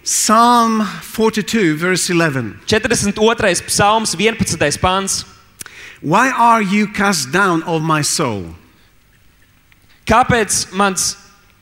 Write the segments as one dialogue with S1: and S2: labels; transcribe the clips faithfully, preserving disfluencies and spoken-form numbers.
S1: Psalm forty-two, verse eleven.
S2: četrdesmit otrais psalms, vienpadsmitais pants.
S1: Why are you cast down, O my soul?
S2: Kāpēc mans,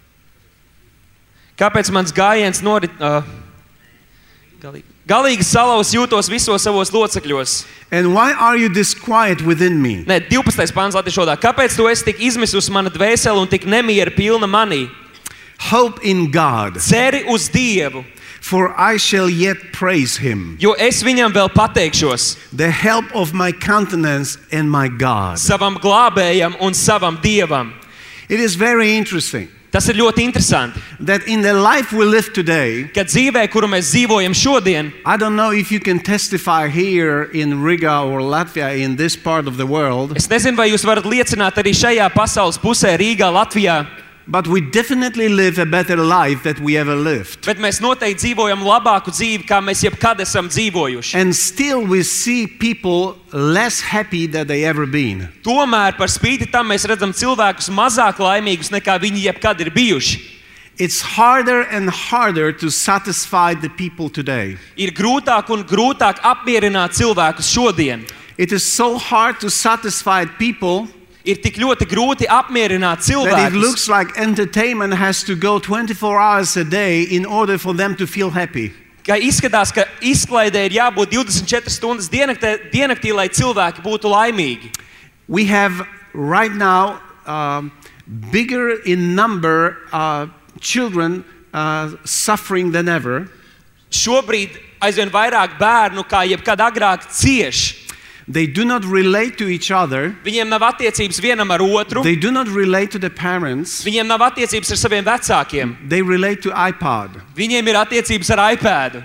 S2: kāpēc mans gājiens norit, uh, galīgi, galīgi salauz jūtos visos savos locekļos?
S1: And why are you disquiet within me?
S2: Nē, divpadsmitais pants latviešu valodā. Kāpēc tu esi tik izmisusi mana dvēsele un tik nemiera pilna manī?
S1: Hope in God,
S2: Ceri uz Dievu,
S1: for I shall yet praise him,
S2: jo es viņam vēl pateikšos,
S1: the help of my countenance and my God.
S2: savam glābējam un savam Dievam.
S1: It is very interesting
S2: Tas ir ļoti interesanti,
S1: that in the life we live today,
S2: ka dzīvē, kuru mēs dzīvojam šodien,
S1: I don't know if you can testify here in Riga or Latvia in this part of the world,
S2: es nezinu, vai jūs varat liecināt arī šajā pasaules pusē, Rīgā, Latvijā,
S1: but we definitely live a better life that we ever lived.
S2: bet mēs noteikti dzīvojam labāku dzīvi, kā mēs jebkad esam dzīvojuši.
S1: And still we see people less happy than they ever been.
S2: Tomēr par spīti tam mēs redzam cilvēkus mazāk laimīgus, nekā viņi jebkad ir bijuši.
S1: It's harder and harder to satisfy the people today.
S2: Ir grūtāk un grūtāk apmierināt cilvēkus šodien.
S1: It is so hard to satisfy people
S2: Ir tik ļoti grūti apmierināt
S1: that it
S2: cilvēkus,
S1: looks like entertainment has to go twenty-four hours a day in order for them to feel happy.
S2: ka izskatās, ka izklaidē ir jābūt divdesmit četras stundas diennaktī, diennaktī, lai cilvēki būtu laimīgi.
S1: We have right now um, bigger in number uh, children uh, suffering than ever.
S2: Šobrīd aizvien vairāk bērnu, kā jebkad agrāk, cieš.
S1: They do not relate to each other.
S2: Viņiem nav attiecības vienam ar otru.
S1: They do not relate to the parents.
S2: Viņiem nav attiecības ar saviem vecākiem.
S1: They relate to iPod.
S2: Viņiem ir attiecības ar iPadu.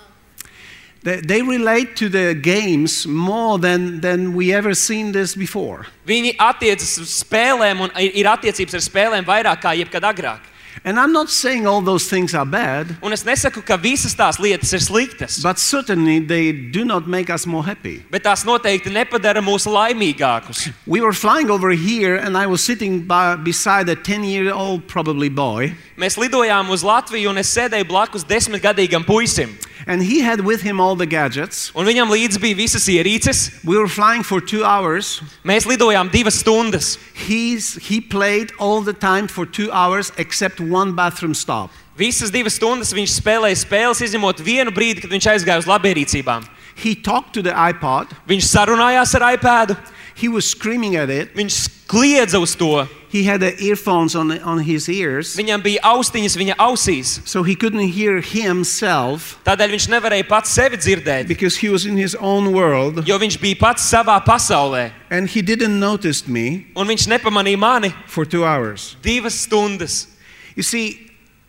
S1: They, they relate to the games more than, than we ever seen this before.
S2: Viņi attiecas uz spēlēm un ir attiecības ar spēlēm vairāk kā jebkad agrāk.
S1: And I'm not saying all those things are bad,
S2: Un es nesaku, ka visas tās lietas ir sliktas,
S1: but certainly they do not make us more happy.
S2: bet tās noteikti nepadara mūs laimīgākus.
S1: We were flying over here and I was sitting by, beside a ten-year-old probably boy,
S2: Mēs lidojām uz Latviju un es sēdēju blakus desmitgadīgam puisim.
S1: and he had with him all the gadgets.
S2: Un viņam līdzi bija visas ierīces.
S1: We were flying for two hours.
S2: Mēs lidojām divas stundas.
S1: He's, he played all the time for two hours except one bathroom stop.
S2: Visas divas stundas viņš spēlēja spēles, izņemot vienu brīdi, kad viņš aizgāja uz labierīcībām.
S1: He talked to the iPod.
S2: Viņš sarunājās ar iPadu,
S1: He was screaming at it.
S2: viņš kliedza uz to.
S1: He had the earphones on, on his ears,
S2: Viņam bija austiņas viņa ausīs.
S1: so he couldn't hear himself
S2: Tādēļ viņš nevarēja pats sevi dzirdēt,
S1: because he was in his own world,
S2: jo viņš bija pats savā pasaulē.
S1: and he didn't notice me
S2: Un viņš nepamanīja mani
S1: for two hours.
S2: divas stundas.
S1: You see,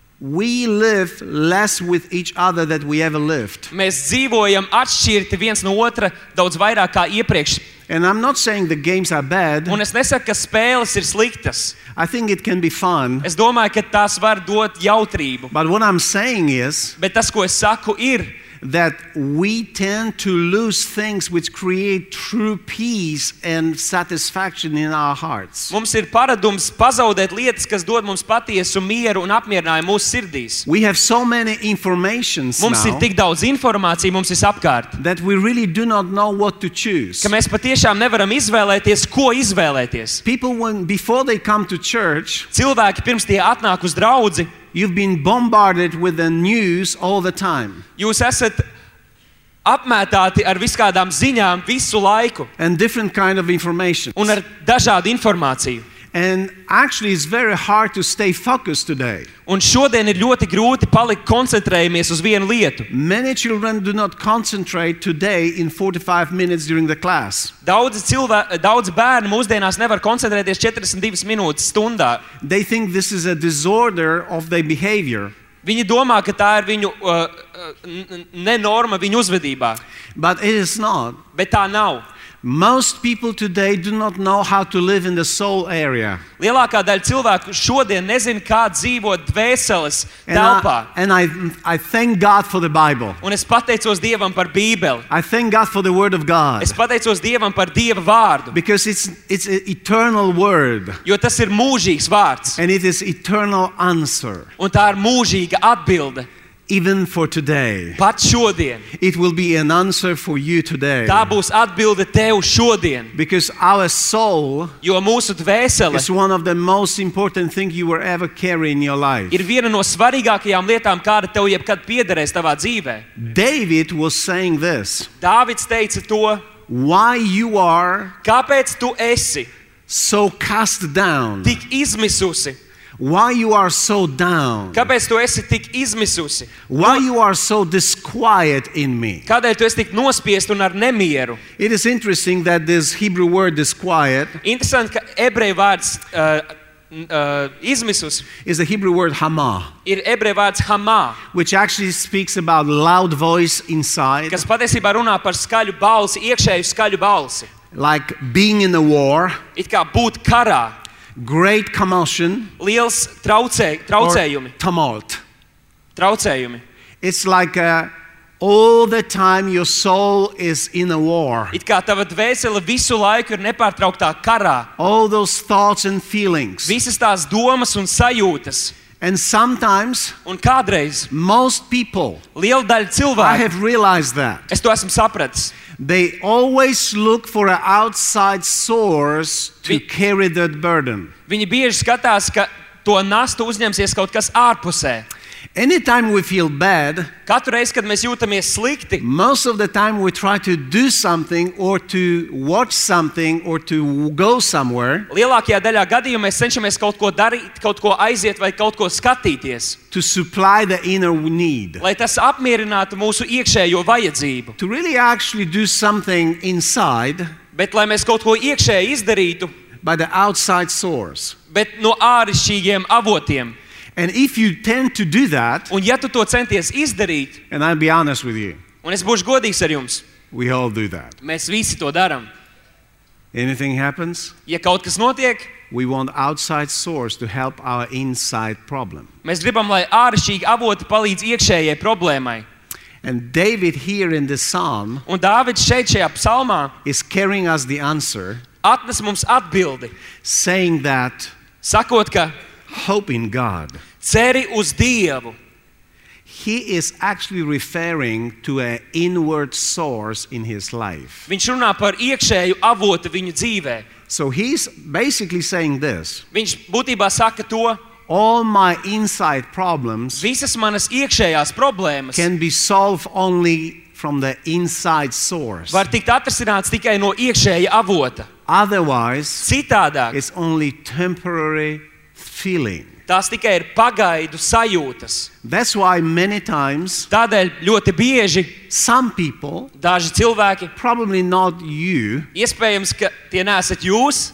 S1: we live less with each other than we ever lived.
S2: Mēs dzīvojam atšķirti viens no otra daudz vairāk kā iepriekš.
S1: And I'm not saying the games are bad.
S2: Un es nesaku, ka spēles ir sliktas.
S1: I think it can be fun.
S2: Es domāju, ka tās var dot jautrību.
S1: But what I'm saying is
S2: Bet tas, ko es saku, ir,
S1: that we tend to lose things which create true peace and satisfaction in our hearts.
S2: mums ir paradums pazaudēt lietas, kas dod mums patiesu mieru un apmierinājumu mūsu sirdīs.
S1: We have so many informations
S2: Mums ir
S1: now
S2: tik daudz informācija mums visapkārt,
S1: that we really do not know what to choose.
S2: ka mēs patiešām nevaram izvēlēties, ko izvēlēties.
S1: People, when before they come to church,
S2: Cilvēki pirms tie atnāk uz draudzi,
S1: you've been bombarded with the news all the time
S2: jūs esat apmētāti ar viskādām ziņām visu laiku
S1: and different kind of information.
S2: un ar dažādu informāciju.
S1: And actually it's very hard to stay focused today.
S2: Un šodien ir ļoti grūti palikt koncentrējamies uz vienu lietu.
S1: Many children do not concentrate today in forty-five minutes during the class.
S2: Daudz, cilvē, daudz bērnu mūsdienās nevar koncentrēties četrdesmit divas minūtes stundā.
S1: They think this is a disorder of their behavior.
S2: Viņi domā, ka tā ir viņu uh, uh, nenorma viņu uzvedībā,
S1: But it is not.
S2: bet tā nav.
S1: Most people today do not know how to live in the soul area.
S2: Lielākā daļa cilvēku šodien nezina, kā dzīvot dvēseles
S1: And,
S2: telpā.
S1: I, and I, I thank God for the Bible.
S2: Un es pateicos Dievam par Bībeli.
S1: I thank God for the Word of God.
S2: Es pateicos Dievam par Dieva vārdu,
S1: Because it's, it's an eternal Word.
S2: jo tas ir mūžīgs vārds.
S1: And it is eternal answer.
S2: Un tā ir mūžīga atbilde.
S1: even for today.
S2: Pat šodien.
S1: It will be an answer for you today.
S2: Tā būs atbilde tev šodien.
S1: Because our soul
S2: Jo mūsu dvēsele
S1: is one of the most important things you will ever carry in your life.
S2: ir viena no svarīgākajām lietām, kāda tev jebkad piederēs tavā dzīvē.
S1: David was saying this.
S2: Dāvids teica to,
S1: Why you are
S2: kāpēc tu esi
S1: so cast down?
S2: tik izmisusi?
S1: Why you are so down?
S2: Kāpēc tu esi tik izmisusi?
S1: Why you are so disquiet in me?
S2: Kādēļ tu esi tik nospiest un ar nemieru?
S1: It is interesting that this Hebrew word disquiet
S2: Interesanti, ka ebreju vārds uh, uh, izmisus
S1: is the Hebrew word hamah,
S2: ir ebreju vārds hamā,
S1: which actually speaks about loud voice inside,
S2: kas patiesībā runā par skaļu balsi, iekšēju skaļu balsi.
S1: like being in a war,
S2: It kā būt karā,
S1: great commotion,
S2: liels traucē,
S1: or
S2: traucējumi,
S1: tumult.
S2: traucējumi.
S1: It's like uh, all the time your soul is in a war.
S2: It kā tava dvēsele visu laiku ir nepārtrauktā karā.
S1: All those thoughts and feelings.
S2: Visas tās domas un sajūtas.
S1: And sometimes,
S2: Un kādreiz
S1: most people,
S2: liela daļa
S1: I
S2: cilvēku,
S1: have realized that,
S2: es to esmu sapratis,
S1: they always look for an outside source to
S2: Vi-
S1: carry that burden.
S2: viņi bieži skatās, ka to nastu uzņemsies kaut kas ārpusē.
S1: Anytime we feel bad,
S2: Katru reizi, kad mēs jūtamies slikti,
S1: most of the time we try to do something or to watch something or to go somewhere
S2: lielākajā daļā gadījumā mēs cenšamies kaut ko darīt, kaut ko aiziet vai kaut ko skatīties,
S1: to supply the inner need.
S2: lai tas apmierinātu mūsu iekšējo vajadzību.
S1: To really actually do something inside
S2: Bet, lai mēs kaut ko iekšēji izdarītu,
S1: by the outside source.
S2: bet no āršķirīgiem avotiem.
S1: And if you tend to do that,
S2: Un ja tu to centies izdarīt,
S1: and I'll be honest with you,
S2: un es būšu godīgs ar jums,
S1: we all do that.
S2: mēs visi to darām.
S1: Anything happens,
S2: Ja kaut kas notiek,
S1: we want outside source to help our inside problem.
S2: mēs gribam, lai āršķirīgi avoti palīdz iekšējai problēmai.
S1: And David here in this psalm
S2: Un Dāvids šeit šajā psalmā
S1: is carrying us the answer,
S2: atnes mums atbildi,
S1: saying that
S2: sakot, ka
S1: hope in God.
S2: ceri uz Dievu.
S1: He is actually referring to an inward source in his life.
S2: Viņš runā par iekšēju avotu viņu dzīvē.
S1: So he's basically saying this.
S2: Viņš būtībā saka to,
S1: All my inside problems
S2: visas manas iekšējās problēmas
S1: can be solved only from the inside source.
S2: var tikt atrisināts tikai no iekšēja avota.
S1: Otherwise,
S2: Citādāk,
S1: it's only temporary feeling.
S2: tās tikai ir pagaidu sajūtas.
S1: That's why many times
S2: Tādēļ ļoti bieži
S1: some people,
S2: daži cilvēki,
S1: probably not you,
S2: iespējams, ka tie nesat jūs,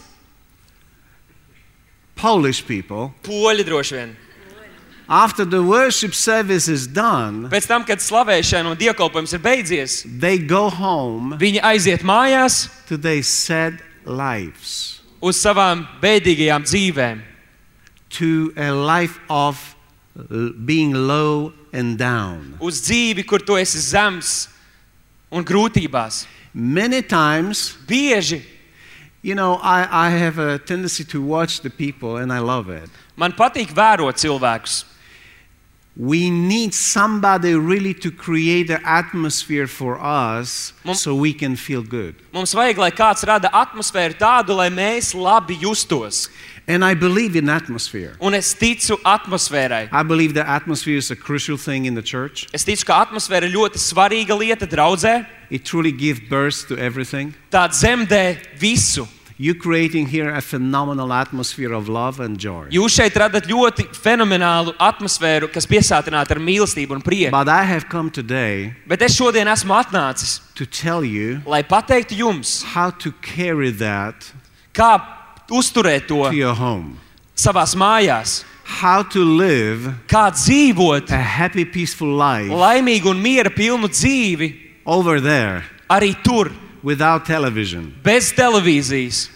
S1: Polish people,
S2: poļi droši vien.
S1: after the worship service is done,
S2: Pēc tam, kad slavēšana un dievkalpojums ir beidzies,
S1: they go home
S2: viņi aiziet mājās
S1: to their sad lives,
S2: uz savām bēdīgajām dzīvēm,
S1: to a life of l- being low and down.
S2: uz dzīvi, kur tu esi zems un grūtībās.
S1: Many times,
S2: Bieži
S1: you know, I, I have a tendency to watch the people and I love it.
S2: man patīk vērot cilvēkus.
S1: We need somebody really to create an atmosphere for us
S2: Mom-
S1: so we can feel good.
S2: Mums vajag, lai kāds rada atmosfēru tādu, lai mēs labi justos.
S1: And I believe in atmosphere.
S2: Un es ticu atmosfērai.
S1: I believe that atmosphere is a crucial thing in the church.
S2: Es ticu, ka atmosfēra ir ļoti svarīga lieta draudzē.
S1: It truly gives birth to everything.
S2: Tā dzemdē visu.
S1: You're creating here a phenomenal atmosphere of love and joy.
S2: Jūs šeit radat ļoti fenomenālu atmosfēru, kas piesātināta ar mīlestību un prieku.
S1: But I have come today
S2: Bet es šodien esmu atnācis,
S1: to tell you
S2: lai pateiktu jums,
S1: how to carry that
S2: kā uzturēt to
S1: to your home.
S2: savās mājās,
S1: How to live
S2: kā dzīvot
S1: a happy, peaceful life
S2: laimīgu un miera pilnu dzīvi
S1: over there
S2: arī tur,
S1: without television,
S2: bez televīzijas,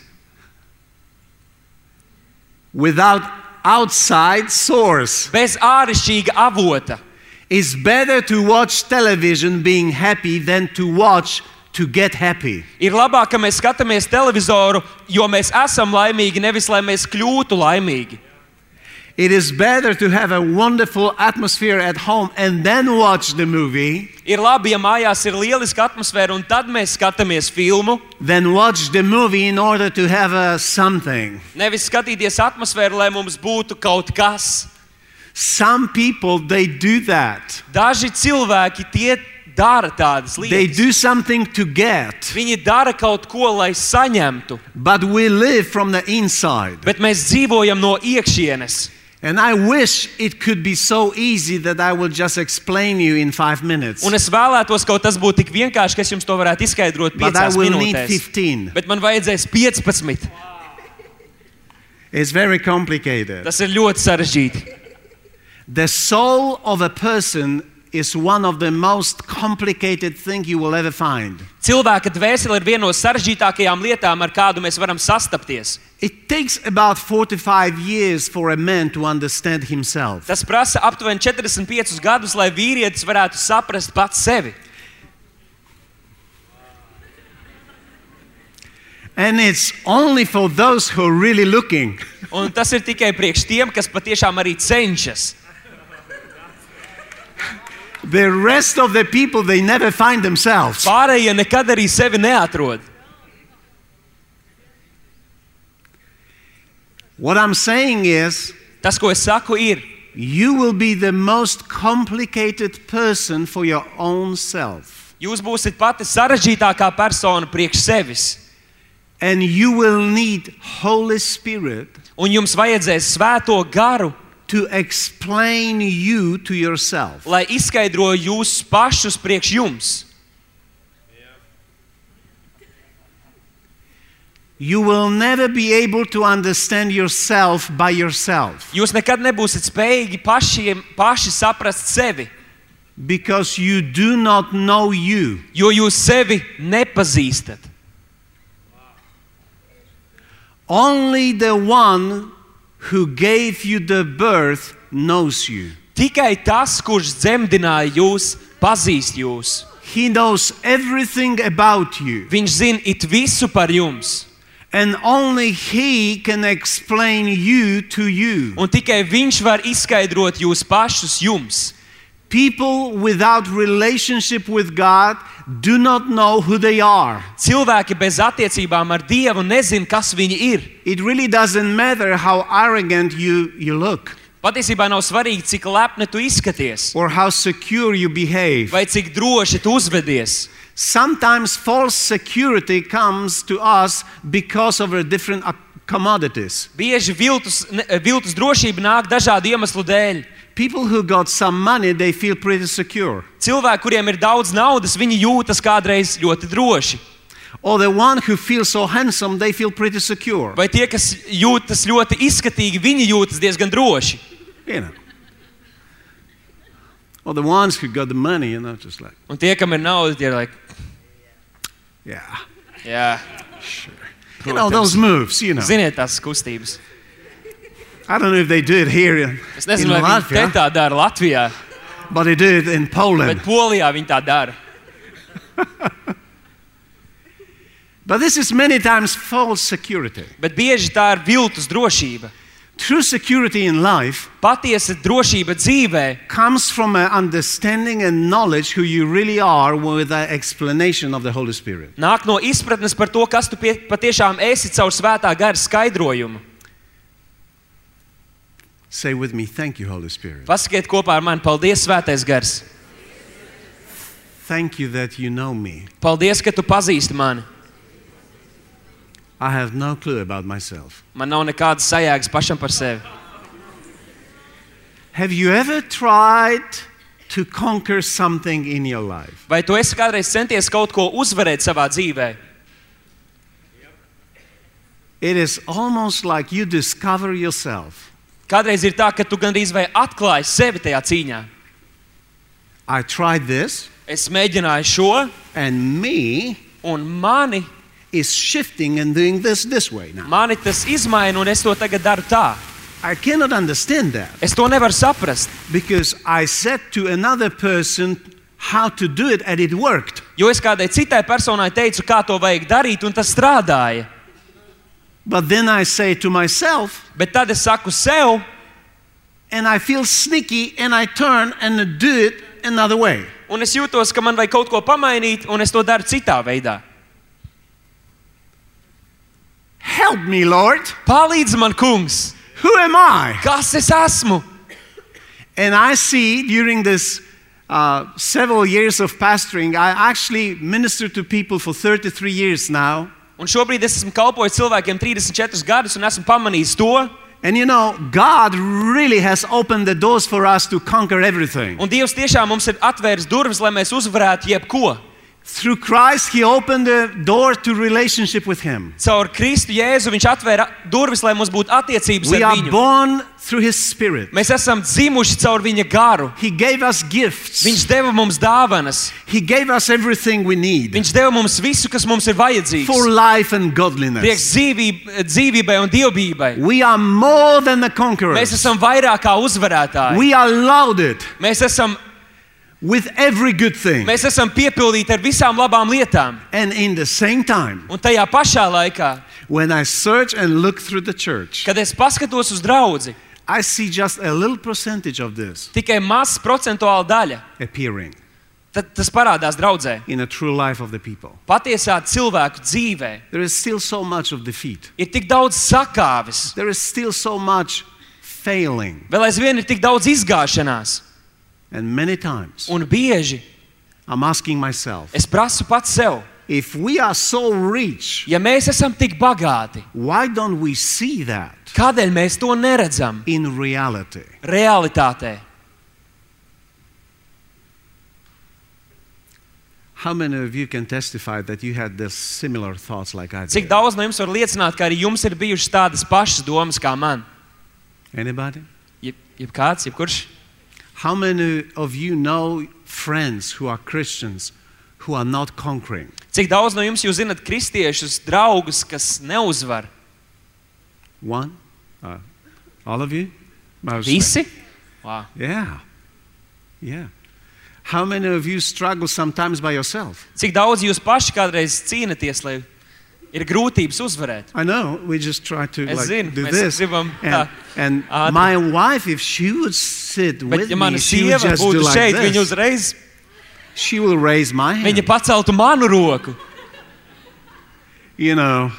S1: without outside source.
S2: bez āršķirīga avota.
S1: It's better to watch television being happy than to watch to get happy.
S2: Ir labāk, ka mēs skatāmies televizoru, jo mēs esam laimīgi, nevis lai mēs kļūtu laimīgi.
S1: It is better to have a wonderful atmosphere at home and then watch the movie
S2: Ir labi, ja mājās ir lieliska atmosfēra, un tad mēs skatāmies filmu,
S1: than watch the movie in order to have a something.
S2: nevis skatīties atmosfēru, lai mums būtu kaut kas.
S1: Some people, they do that.
S2: Daži cilvēki tie dara tādas
S1: They
S2: lietas.
S1: do something to get,
S2: Viņi dara kaut ko, lai saņemtu,
S1: but we live from the inside.
S2: bet mēs dzīvojam no iekšienes.
S1: And I wish it could be so easy that I will just explain you in five minutes.
S2: Un es vēlētos, ka tas būtu tik vienkārši, ka es jums to varētu izskaidrot
S1: But I
S2: piecās
S1: will need
S2: minūtēs.
S1: fifteen.
S2: Bet man vajadzēs piecpadsmit.
S1: It's very complicated.
S2: Tas ir ļoti sarežģīti.
S1: The soul of a person is one of the most complicated things you will ever find.
S2: Cilvēka dvēsele ir viena no sarežģītākajām lietām, ar kādu mēs varam sastapties.
S1: It takes about forty-five years for a man to understand himself.
S2: Tas prasa aptuveni četrdesmit piecus gadus, lai vīrietis varētu saprast pats sevi.
S1: And it's only for those who are really looking.
S2: Un tas ir tikai priekš tiem, kas patiešām arī cenšas.
S1: The rest of the people, they never find themselves.
S2: Pārējie nekad arī sevi neatrod.
S1: What I'm saying is,
S2: Tas, ko es saku, ir,
S1: you will be the most complicated person for your own self.
S2: jūs būsiet pati sarežģītākā persona priekš sevis.
S1: And you will need Holy Spirit
S2: Un jums vajadzēs svēto garu,
S1: to explain you to yourself.
S2: lai izskaidro jūs pašus priekš jums.
S1: You will never be able to understand yourself by yourself
S2: Jūs nekad nebūsiet spējīgi pašiem, paši saprast sevi,
S1: because you do not know you.
S2: jo jūs sevi nepazīstat.
S1: Only the one who gave you the birth knows you.
S2: Tikai tas, kurš dzemdināja jūs, pazīst jūs.
S1: He knows everything about you.
S2: Viņš zina it visu par jums.
S1: And only He can explain you to you.
S2: Un tikai viņš var izskaidrot jūs pašus jums.
S1: People without relationship with God do not know who they are.
S2: Cilvēki bez attiecībām ar Dievu nezin, kas viņi ir.
S1: It really doesn't matter how arrogant you, you look
S2: Patiesībā nav svarīgi, cik lepni tu izskaties,
S1: or how secure you behave.
S2: vai cik droši tu uzvedies.
S1: Sometimes false security comes to us because of our different uh, commodities.
S2: Bieži viltus, ne- viltus drošība nāk dažādu iemeslu dēļ.
S1: People who got some money, they feel pretty secure.
S2: Cilvēki, kuriem ir daudz naudas, viņi jūtas kādreiz ļoti droši.
S1: Or the one who feels so handsome, they feel pretty secure.
S2: Vai tie, kas jūtas ļoti izskatīgi, viņi jūtas diezgan droši.
S1: You know. Or the ones who got the money, you know, just like,
S2: Un tie, kam ir nauda, tie ir like,
S1: yeah.
S2: jā,
S1: You know, those moves, you know.
S2: ziniet tās kustības.
S1: I don't know if they do it here in,
S2: Es
S1: in
S2: nezinu, vai viņi te
S1: Latvia,
S2: tā dara Latvijā,
S1: but they do it in Poland.
S2: bet Polijā viņi tā dara.
S1: But this is many times false security.
S2: Bet bieži tā ir viltus drošība.
S1: True security in life
S2: Patiesa drošība dzīvē
S1: comes from an understanding and knowledge who you really are with an explanation of the Holy Spirit.
S2: nāk no izpratnes par to, kas tu pie, patiešām esi caur svētā gara skaidrojumu.
S1: Say with me, thank you, Holy Spirit.
S2: Pasakiet kopā ar mani, paldies, svētais gars.
S1: Thank you that you know me.
S2: Paldies, ka tu pazīsti mani.
S1: I have no clue about myself.
S2: Man nav nekādas sajēgas pašam par sevi.
S1: Have you ever tried to conquer something in your life?
S2: Vai tu esi kādreiz centies kaut ko uzvarēt savā dzīvē?
S1: It is almost like you discover yourself.
S2: Kādreiz ir tā, ka tu gandrīz vai atklāji sevi tajā cīņā.
S1: I tried this,
S2: Es mēģināju šo,
S1: and me
S2: un mani,
S1: is shifting and doing this this way now.
S2: mani tas izmaina, un es to tagad daru tā.
S1: I cannot understand that
S2: Es to nevaru saprast,
S1: because I said to another person how to do it and it worked.
S2: jo es kādai citai personai teicu, kā to vajag darīt, un tas strādāja.
S1: But then I say to myself,
S2: Bet tad es saku sev,
S1: and I feel sneaky and I turn and do it another way.
S2: Un es jūtos, ka man vajag kaut ko pamainīt, un es to daru citā veidā.
S1: Help me, Lord.
S2: Palīdzi man, kungs!
S1: Who am I?
S2: Kas es esmu?
S1: And I see during this uh, several years of pastoring, I actually ministered to people for thirty-three years now.
S2: Un šobrīd es esmu kalpojis cilvēkiem trīsdesmit četrus gadus un esmu pamanījis to.
S1: And you know, God really has opened the doors for us to conquer everything.
S2: Un Dievs tiešām mums ir atvēris durvis, lai mēs uzvarētu jebko.
S1: Through Christ, He opened the door to relationship with Him.
S2: Caur Kristu Jēzu viņš atvēra durvis, lai mums būtu attiecības
S1: We
S2: ar
S1: are
S2: viņu.
S1: born through His Spirit.
S2: Mēs esam dzimuši caur viņa garu.
S1: He gave us gifts.
S2: Viņš deva mums dāvanas.
S1: He gave us everything we need
S2: Viņš deva mums visu, kas mums ir vajadzīgs.
S1: for life and
S2: Prieks
S1: godliness.
S2: dzīvībai, dzīvībai un dievbijai.
S1: We are more than the
S2: Mēs
S1: conquerors.
S2: esam vairāk kā uzvarētāji.
S1: We are loaded
S2: Mēs esam,
S1: with every good thing.
S2: mēs esam piepildīti ar visām labām lietām.
S1: And in the same time,
S2: Un tajā pašā laikā,
S1: when I search and look through the church,
S2: kad es paskatos uz draudzi,
S1: I see just a little percentage of this
S2: tikai mazs procentuāla daļa,
S1: appearing
S2: tad tas parādās draudzē.
S1: in the true life of the people.
S2: Patiesā cilvēku dzīvē
S1: There is still so much of defeat.
S2: ir tik daudz sakāves,
S1: There is still so much failing.
S2: vēl aizvien ir tik daudz izgāšanās.
S1: And many times,
S2: Un bieži
S1: I'm asking myself,
S2: es prasu pats sev,
S1: if we are so rich,
S2: ja mēs esam tik bagāti,
S1: why don't we see that
S2: kādēļ mēs to neredzam
S1: in reality?
S2: realitātē?
S1: How many of you can testify that you had the similar thoughts like I
S2: Cik
S1: did?
S2: daudz no jums var liecināt, ka arī jums ir bijušas tādas pašas domas kā man?
S1: Anybody?
S2: Jeb, jeb kāds, jebkurš?
S1: How many of you know friends who are Christians who are not conquering?
S2: Cik daudz no jums jūs zinat kristiešus, draugus, kas neuzvar?
S1: One? Uh, all of you? Mostly.
S2: Visi? Wow.
S1: Yeah. Yeah. How many of you struggle sometimes by yourself?
S2: Cik daudz jūs paši kādreiz cīnaties, lai ir grūtības uzvarēt?
S1: I know, we just try to
S2: Es
S1: like,
S2: zinu,
S1: do
S2: mēs
S1: this.
S2: gribam
S1: And,
S2: tā
S1: and
S2: ātri.
S1: my wife, if she would sit
S2: Bet
S1: with
S2: ja mana
S1: me, she would
S2: sieva
S1: just do
S2: būtu
S1: like
S2: šeit, viņa
S1: this.
S2: uzreiz,
S1: She will raise my hand.
S2: viņa paceltu manu roku.
S1: You know,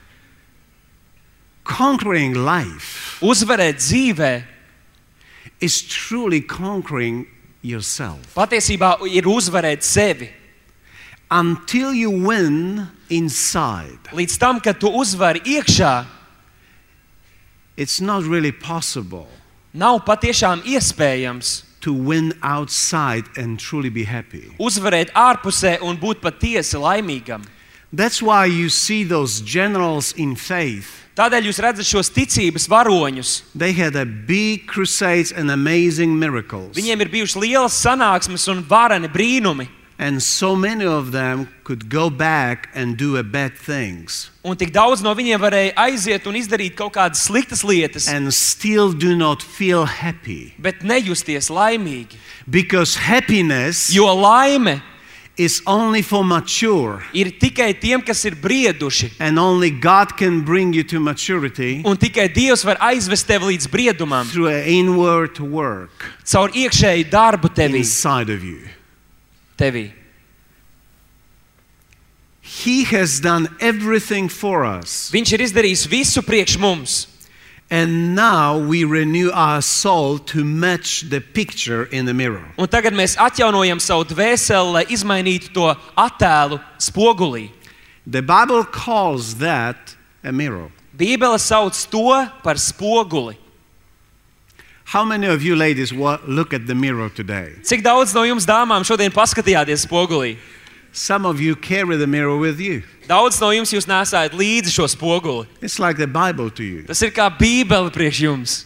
S1: conquering life
S2: Uzvarēt dzīvē
S1: is truly conquering yourself.
S2: patiesībā ir uzvarēt sevi.
S1: Until you win inside,
S2: Līdz tam, kad tu uzvari iekšā,
S1: it's not really possible
S2: nav patiešām iespējams
S1: to win outside and truly be happy.
S2: uzvarēt ārpusē un būt patiesi laimīgam.
S1: That's why you see those generals in faith.
S2: Tādēļ jūs redzat šos ticības varoņus.
S1: They had a big crusades and amazing miracles.
S2: Viņiem ir bijušas lielas sanāksmes un vareni brīnumi.
S1: And so many of them could go back and do a bad things
S2: Un tik daudz no viņiem varēja aiziet un izdarīt kaut kādas sliktas lietas,
S1: and still do not feel happy.
S2: bet nejusties laimīgi.
S1: Because happiness
S2: Jo laime
S1: is only for mature,
S2: ir tikai tiem, kas ir brieduši.
S1: and only God can bring you to maturity
S2: Un tikai Dievs var aizvest tevi līdz briedumam
S1: through an inward work
S2: caur iekšēju darbu tevī.
S1: inside of you.
S2: tevī.
S1: He has done everything for us.
S2: Viņš ir izdarījis visu priekš mums.
S1: And now we renew our soul to match the picture in the mirror.
S2: Un tagad mēs atjaunojam savu dvēseli, lai izmainītu to attēlu spogulī.
S1: The Bible calls that a mirror.
S2: Bībele sauc to par spoguli.
S1: How many of you ladies wa- look at the mirror today?
S2: Cik daudz no jums dāmām šodien paskatījāties spogulī?
S1: Some of you carry the mirror with you.
S2: Daudz no jums jūs nesājat līdzi šo spoguli.
S1: It's like the Bible to you.
S2: Tas ir kā Bībele priekš jums.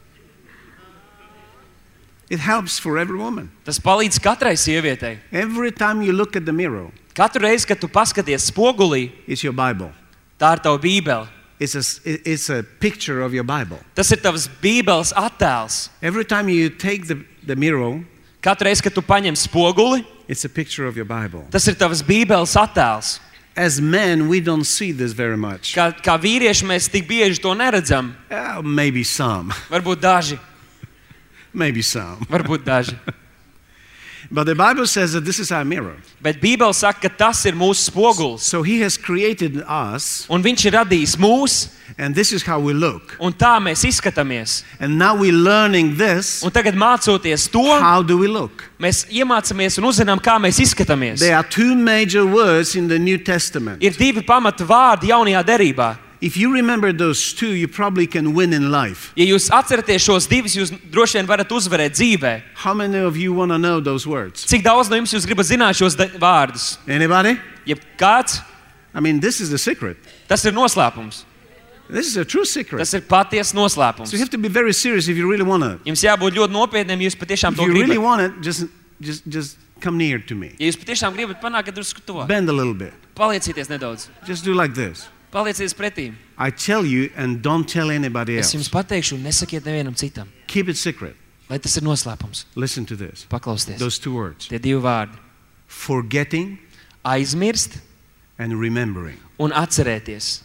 S1: It helps for every woman.
S2: Tas palīdz katrai sievietei.
S1: Every time you look at the mirror,
S2: Katru reizi, kad tu paskaties spogulī,
S1: it's your Bible.
S2: tā ir tava Bībele.
S1: It's a, it's a picture of your Bible.
S2: Tas ir tavs Bībeles attēls.
S1: Every time you take the, the mirror,
S2: Katru reizi, kad tu paņem spoguli,
S1: it's a picture of your Bible.
S2: tas ir tavs Bībeles attēls.
S1: As men, we don't see this very much.
S2: Kā, kā vīrieši mēs tik bieži to neredzam.
S1: Uh, maybe some.
S2: Varbūt daži.
S1: Maybe some.
S2: Varbūt daži.
S1: But the Bible says that this is our mirror.
S2: Bet Bībele saka, ka tas ir mūsu spogulis.
S1: So he has created us,
S2: Un viņš ir radījis mūs,
S1: and this is how we look.
S2: un tā mēs izskatāmies.
S1: And now we're learning this.
S2: Un tagad mācoties to,
S1: How do we look?
S2: mēs iemācāmies un uzzinām, kā mēs izskatāmies.
S1: There are two major words in the New Testament.
S2: Ir divi pamata vārdi jaunajā derībā.
S1: If you remember those two, you probably can win in life.
S2: Ja jūs atceraties šos divus, jūs droši vien varat uzvarēt dzīvē.
S1: How many of you want to know those words?
S2: Cik daudz no jums jūs gribat zināt šos de- vārdus?
S1: Anybody?
S2: Ja kāds,
S1: I mean, this is the secret.
S2: tas ir noslēpums.
S1: This is a true secret.
S2: Tas ir patiesa noslēpums.
S1: So you have to be very serious if you really want it.
S2: Jums jābūt ļoti nopietniem, ja jūs patiešām
S1: If
S2: to
S1: you really
S2: gribat.
S1: want it, just, just, just come near to me.
S2: Ja jūs patiešām gribat panākt, ka drusku to,
S1: Bend a little bit.
S2: paliecieties nedaudz.
S1: Just do like this.
S2: Paliecieties pretīm.
S1: I tell you and don't tell anybody
S2: Es jums
S1: else.
S2: pateikšu, un nesakiet nevienam citam,
S1: Keep it secret.
S2: lai tas ir noslēpums.
S1: Listen to this.
S2: Paklausieties.
S1: Those two words.
S2: Tie divi vārdi.
S1: Forgetting
S2: Aizmirst
S1: and remembering.
S2: un atcerēties.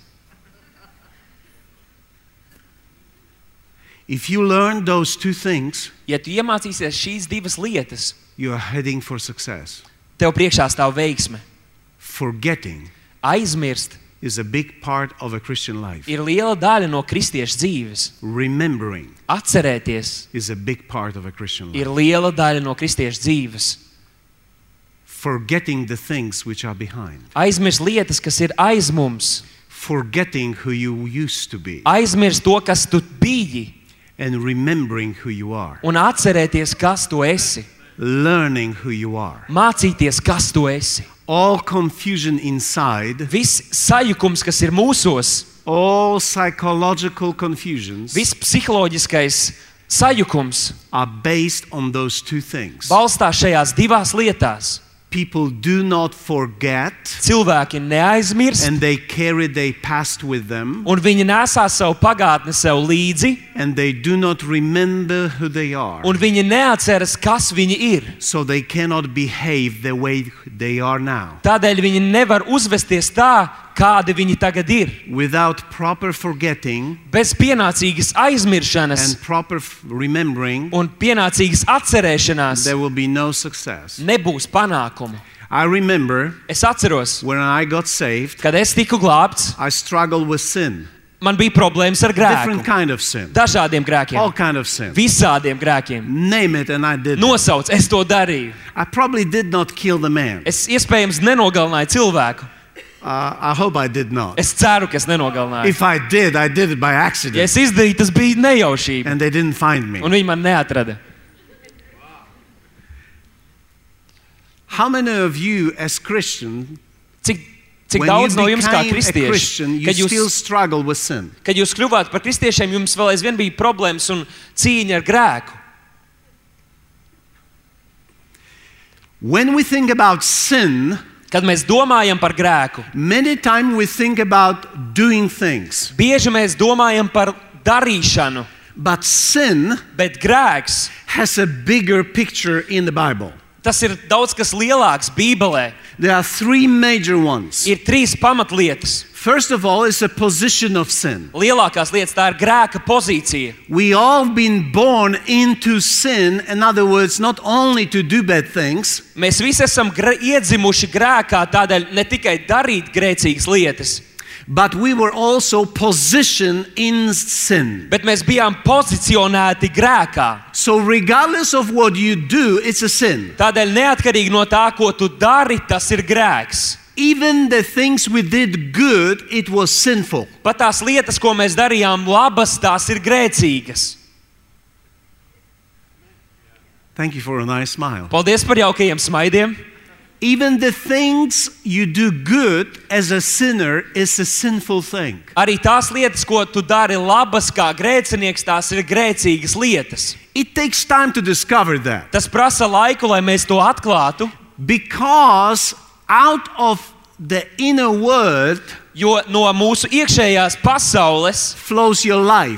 S1: If you learn those two things,
S2: Ja tu iemācīsies šīs divas lietas,
S1: you are heading for success.
S2: tev priekšā stāv veiksme.
S1: Forgetting
S2: Aizmirst
S1: is a big part of a Christian life.
S2: ir liela daļa no kristieša dzīves.
S1: Remembering
S2: Atcerēties
S1: is a big part of a Christian life.
S2: ir liela daļa no kristieša dzīves.
S1: Forgetting the things which are behind.
S2: Aizmirst lietas, kas ir aiz mums.
S1: Forgetting who you used to be.
S2: Aizmirst to, kas tu biji,
S1: And remembering who you are.
S2: un atcerēties, kas tu esi.
S1: Learning who you are.
S2: Mācīties, kas tu esi.
S1: All confusion inside,
S2: Viss sajukums, kas ir mūsos,
S1: all psychological confusions
S2: viss psiholoģiskais sajukums
S1: are based on those two things.
S2: balstās šajās divās lietās.
S1: People do not forget,
S2: Cilvēki neaizmirst,
S1: and they carry their past with them,
S2: un viņi nesā savu pagātni sev līdzi,
S1: and they do not remember who they are.
S2: un viņi neatceras, kas viņi ir.
S1: So they cannot behave the way they are now.
S2: Tādēļ viņi nevar uzvesties tā, kādi viņi tagad ir.
S1: Without proper forgetting
S2: Bez pienācīgas aizmiršanas
S1: and proper f- remembering,
S2: un pienācīgas atcerēšanās
S1: there will be no success.
S2: nebūs panākumu.
S1: I remember
S2: Es atceros,
S1: when I got saved,
S2: kad es tiku glābts,
S1: I struggled with sin.
S2: man bija problēmas ar
S1: Different
S2: grēku.
S1: kind of sin.
S2: Dažādiem
S1: All
S2: grēkiem,
S1: kind of sin.
S2: visādiem grēkiem.
S1: Name it and I did it.
S2: Nosauc, es to darīju.
S1: I probably did not kill the man.
S2: Es iespējams nenogalināju cilvēku.
S1: Uh, I hope I did not.
S2: Es ceru, ka es nenogalināju.
S1: If I did, I did it by
S2: Ja
S1: accident.
S2: es izdarīju, tas bija nejaušība,
S1: And they didn't find me.
S2: un viņi man neatrada.
S1: How many of you as Christian,
S2: Cik, cik
S1: when
S2: daudz
S1: you
S2: no jums kā
S1: became a
S2: kristieši,
S1: Christian, you
S2: kad
S1: still
S2: jūs,
S1: struggle with sin?
S2: kad jūs kļuvāt par kristiešiem, jums vēl aizvien bija problēmas un cīņa ar grēku?
S1: When we think about sin,
S2: Kad mēs domājam par grēku,
S1: many times we think about doing things.
S2: bieži mēs domājam par darīšanu,
S1: But sin
S2: bet grēks,
S1: has a bigger picture in the Bible.
S2: tas ir daudz kas lielāks Bībelē.
S1: There are three major ones.
S2: Ir trīs pamatlietas.
S1: First of all, it's a position of sin.
S2: Lielākās lietas tā ir grēka pozīcija.
S1: We all been born into sin, in other words, not only to do bad things,
S2: Mēs visi esam gr iedzimuši grēkā, tādēļ ne tikai darīt grēcīgas lietas,
S1: but we were also positioned in sin.
S2: bet mēs bijām pozicionēti grēkā.
S1: So regardless of what you do, it's a sin.
S2: Tādēļ neatkarīgi no tā, ko tu dari, tas ir grēks.
S1: Even the things we did good, it was sinful.
S2: Pat tās lietas, ko mēs darījām labas, tās ir grēcīgas.
S1: Thank you for a nice smile.
S2: Paldies par jaukajiem smaidiem.
S1: Even the things you do good as a sinner is a sinful thing.
S2: Arī tās lietas, ko tu dari labas kā grēcinieks, tās ir grēcīgas lietas.
S1: It takes time to discover that.
S2: Tas prasa laiku, lai mēs to atklātu,
S1: Because out of the inner world
S2: jo no mūsu iekšējās pasaules
S1: flows your life.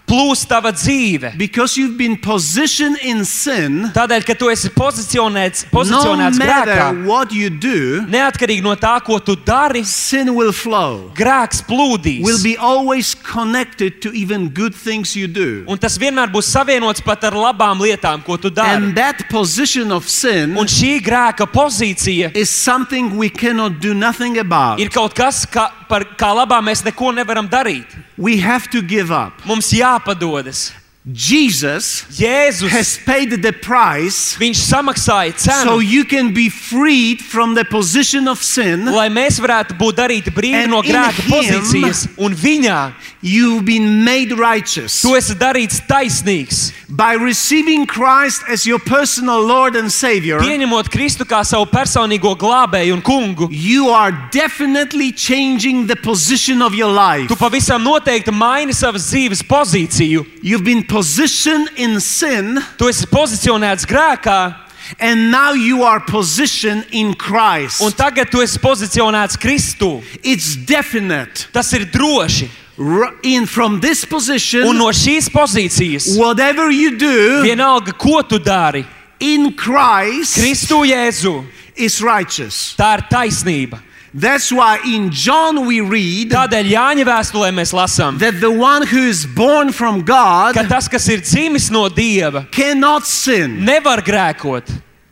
S2: plūst tava dzīve.
S1: Because you've been positioned in sin,
S2: Tādēļ, ka tu esi pozicionēts,
S1: no
S2: pozicionēts grēkā,
S1: matter what you do,
S2: neatkarīgi no tā, ko tu dari,
S1: sin will flow.
S2: grēks plūdīs.
S1: Will be always connected to even good things you do.
S2: Un tas vienmēr būs savienots pat ar labām lietām, ko tu dari.
S1: And that position of sin
S2: Un šī grēka pozīcija
S1: is something we cannot do nothing about.
S2: ir kaut kas, kā, par kā labā mēs neko nevaram darīt.
S1: We have to give up.
S2: Mums jāpadodas.
S1: Jesus
S2: Jēzus,
S1: has paid the price
S2: viņš samaksāja cenu,
S1: so you can be freed from the position of sin.
S2: lai mēs varētu būt darīti brīvi
S1: And
S2: no
S1: in
S2: grēka
S1: him-
S2: pozīcijas. Un viņā
S1: You've been made righteous.
S2: tu esi darīts taisnīgs.
S1: By receiving Christ as your personal Lord and Savior,
S2: Pieņemot Kristu kā savu personīgo glābēju un kungu,
S1: you are definitely changing the position of your life.
S2: tu pavisam noteikti maini savas dzīves pozīciju.
S1: You've been positioned in sin,
S2: Tu esi pozicionēts grēkā,
S1: and now you are positioned in Christ.
S2: un tagad tu esi pozicionēts Kristū.
S1: It's definite.
S2: Tas ir droši.
S1: R- In from this position,
S2: Un no šīs pozīcijas,
S1: whatever you do
S2: vienalga, ko tu dari,
S1: in Christ
S2: Kristu Jēzu,
S1: is righteous.
S2: tā ir taisnība.
S1: That's why in John we read
S2: Tādēļ Jāņa vēstulē mēs lasām,
S1: that the one who is born from God
S2: ka tas, kas ir dzimis no Dieva,
S1: cannot sin.
S2: nevar grēkot.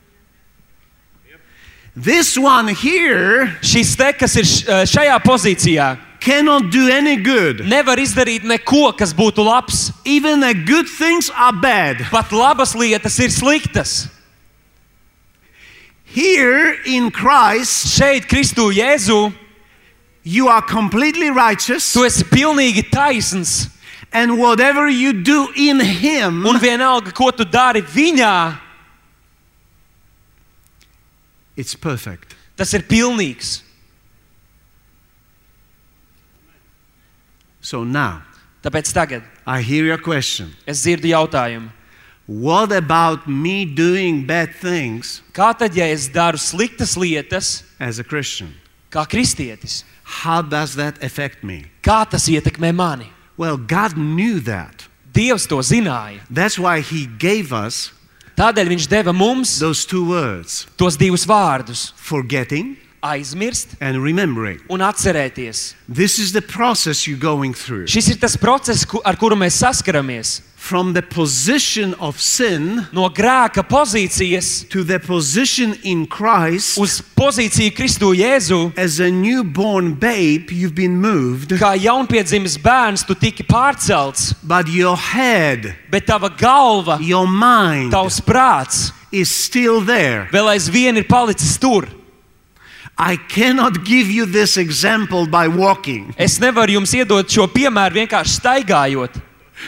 S1: This one here
S2: Šis te, kas ir š- šajā pozīcijā,
S1: cannot do any good.
S2: nevar izdarīt neko, kas būtu labs.
S1: Even the good things are bad.
S2: Pat labas lietas ir sliktas.
S1: Here in Christ,
S2: Šeit, Kristu Jēzu,
S1: you are completely righteous,
S2: tu esi pilnīgi taisns.
S1: and whatever you do in Him
S2: Un vienalga, ko tu dari viņā,
S1: it's perfect.
S2: tas ir pilnīgs.
S1: So now,
S2: Tāpēc tagad
S1: I hear your question.
S2: es dzirdu jautājumu.
S1: What about me doing bad things
S2: Kā tad, ja es daru sliktas lietas
S1: as a Christian?
S2: kā kristietis?
S1: How does that affect me?
S2: Kā tas ietekmē mani?
S1: Well, God knew that.
S2: Dievs to zināja.
S1: That's why He gave us
S2: Tādēļ viņš deva mums
S1: those two words,
S2: tos divus vārdus
S1: forgetting
S2: - aizmirst
S1: and remembering.
S2: un atcerēties.
S1: This is the process you're going through.
S2: Šis ir tas process, ku- ar kuru mēs saskaramies.
S1: From the position of sin
S2: No grēka pozīcijas
S1: to the position in Christ,
S2: uz pozīciju Kristu Jēzu,
S1: as a newborn babe, you've been moved,
S2: kā jaunpiedzimis bērns, tu tiki pārcelts,
S1: but your head,
S2: bet tava galva,
S1: your mind
S2: tavs prāts
S1: is still there.
S2: vēl aizvien ir palicis tur.
S1: I cannot give you this example by walking.
S2: Es nevaru jums iedot šo piemēru vienkārši staigājot.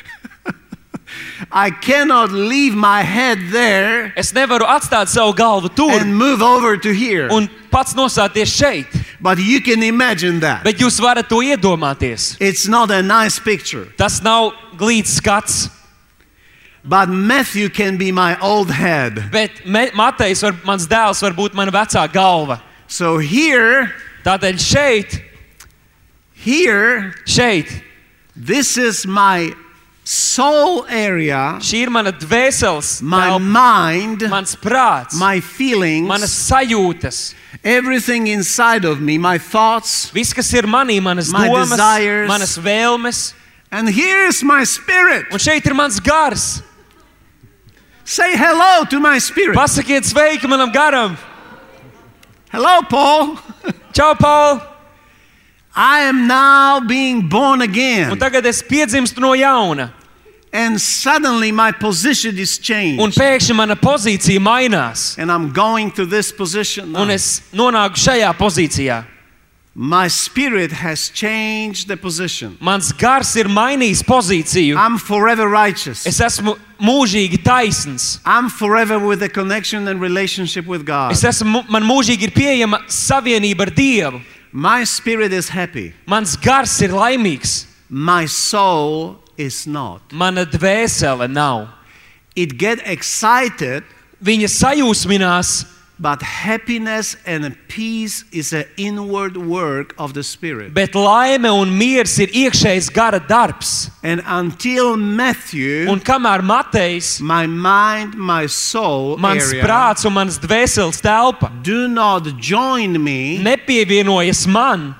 S1: I cannot leave my head there
S2: Es nevaru atstāt savu galvu tur
S1: and move over to here.
S2: un pats nosāties šeit,
S1: But you can imagine that.
S2: bet jūs varat to iedomāties.
S1: It's not a nice picture.
S2: Tas nav glīts skats,
S1: But Matthew can be my old head.
S2: bet Me- Matejs, var, mans dēls, var būt mana vecā galva.
S1: So here,
S2: Tādēļ šeit,
S1: here,
S2: šeit,
S1: this is my soul area,
S2: šī ir mana dvēseles,
S1: my
S2: telpa,
S1: mind,
S2: mans prāts,
S1: my feelings,
S2: manas sajūtas,
S1: everything inside of me, my thoughts,
S2: viss, kas ir manī, manas
S1: My
S2: domas,
S1: desires.
S2: manas vēlmes,
S1: and here's my spirit.
S2: un šeit ir mans gars.
S1: Say hello to my spirit.
S2: Pasakiet sveiki manam garam.
S1: Hello, Paul.
S2: Čau, Paul!
S1: I am now being born again.
S2: Un tagad es piedzimstu no jauna,
S1: And suddenly my position is changed.
S2: un pēkšņi mana pozīcija mainās,
S1: And I'm going to this position now.
S2: un es nonāku šajā pozīcijā.
S1: My spirit has changed the position.
S2: Mans gars ir mainījis pozīciju.
S1: I'm forever righteous.
S2: Es esmu mūžīgi taisns.
S1: I'm forever with a connection and relationship with God.
S2: Es esmu, man mūžīgi ir pieejama savienība ar Dievu.
S1: My spirit is happy.
S2: Mans gars ir laimīgs.
S1: My soul is not.
S2: Mana dvēsele nav.
S1: It get excited
S2: Viņa sajūsminās,
S1: But happiness and peace is an inward work of the Spirit.
S2: Bet laime un miers ir iekšējs gara darbs.
S1: And until Matthew,
S2: Un kamēr Matejs,
S1: my mind, my soul
S2: mans
S1: area,
S2: prāts un mans dvēseles telpa
S1: do not join me,
S2: nepievienojas man,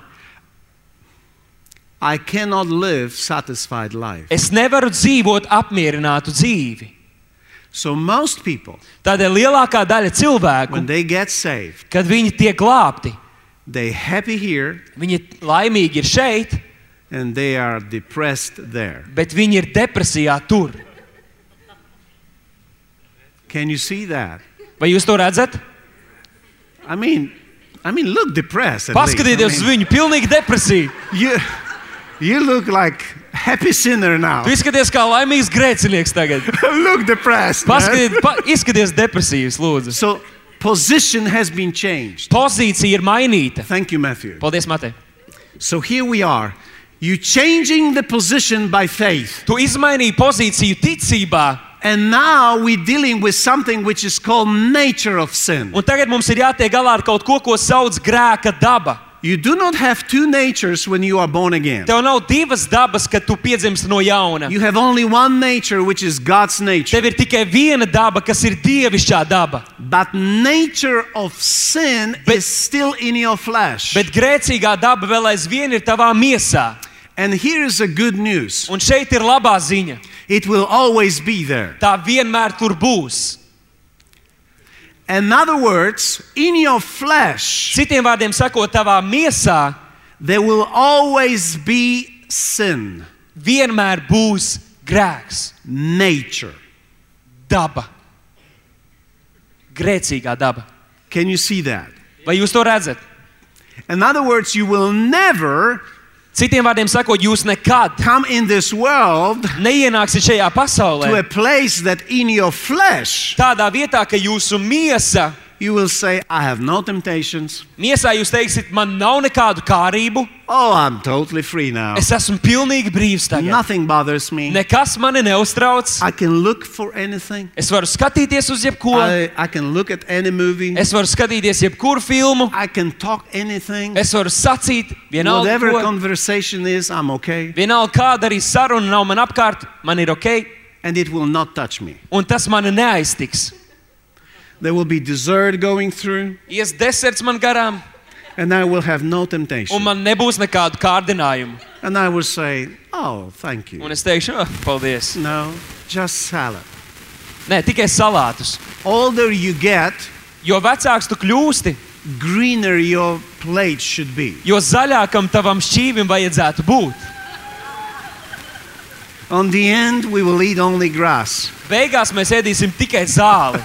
S1: I cannot live satisfied life.
S2: es nevaru dzīvot apmierinātu dzīvi.
S1: So most people,
S2: Tādēļ lielākā daļa cilvēku,
S1: when they get saved,
S2: kad viņi tiek glābti,
S1: they happy here
S2: viņi laimīgi ir šeit,
S1: and they are depressed there.
S2: bet viņi ir depresijā tur.
S1: Can you see that?
S2: Vai jūs to redzat?
S1: I mean, I mean, look depressed. At least. I
S2: Paskatieties uz
S1: mean,
S2: viņu, pilnīgi depresija.
S1: you, you look like happy sinner now.
S2: Tu izskaties kā laimīgs grēcinieks tagad.
S1: Look depressed. man.
S2: Paskatiet, pa, izskaties depresīvs, lūdzu.
S1: So position has been changed.
S2: Pozīcija ir mainīta.
S1: Thank you, Matthew.
S2: Paldies, Matei.
S1: So here we are. You changing the position by faith.
S2: Tu izmainīji pozīciju ticībā,
S1: And now we're dealing with something which is called nature of sin.
S2: un tagad mums ir jātiek galā ar kaut ko, ko sauc grēka daba.
S1: You do not have two natures when you are born again.
S2: Tev nav divas dabas, kad tu piedzimsti no jauna.
S1: You have only one nature, which is God's nature.
S2: Tev ir tikai viena daba, kas ir dievišķā daba.
S1: But nature of sin
S2: Bet-
S1: is still in your flesh.
S2: Bet grēcīgā daba vēl aizvien ir tavā miesā.
S1: And here is a good news.
S2: Un šeit ir labā ziņa.
S1: It will always be there.
S2: Tā vienmēr tur būs.
S1: In other words, in your flesh,
S2: Citiem vārdiem sakot, tavā miesā
S1: there will always be sin.
S2: vienmēr būs grēks.
S1: Nature.
S2: Daba. Grēcīgā daba.
S1: Can you see that?
S2: Vai jūs to redzat?
S1: In other words, you will never
S2: Citiem vārdiem sakot, jūs nekad
S1: come in this world
S2: neienāksiet šajā
S1: to a
S2: pasaulē
S1: place that in your flesh
S2: tādā vietā, ka jūsu miesa,
S1: you will say, I have no temptations.
S2: miesā jūs teiksiet, man nav nekādu kārību,
S1: Oh, I'm totally free now.
S2: es esmu pilnīgi brīvs tagad.
S1: Nothing bothers me.
S2: Nekas mani neuztrauc.
S1: I can look for anything.
S2: Es varu skatīties uz jebko.
S1: I, I can look at any movie.
S2: Es varu skatīties jebkuru filmu.
S1: I can talk anything.
S2: Es varu sacīt, vienalga,
S1: Whatever
S2: ko.
S1: conversation is, I'm okay.
S2: Vienalga, kāda arī saruna nav man apkārt, man ir ok.
S1: And it will not touch me.
S2: Un tas mani neaiztiks.
S1: There will be dessert going through,
S2: Ies deserts man garām,
S1: and I will have no temptation.
S2: un man nebūs nekādu kārdinājumu.
S1: And I will say, oh, thank you.
S2: Un es teikšu, oh, paldies.
S1: No, just salad.
S2: Nē, tikai salātus.
S1: Older you get,
S2: Jo vecāks tu kļūsti,
S1: greener your plate should be.
S2: jo zaļākam tavam šķīvim vajadzētu būt.
S1: On the end, we will eat only grass.
S2: Beigās mēs ēdīsim tikai zāli.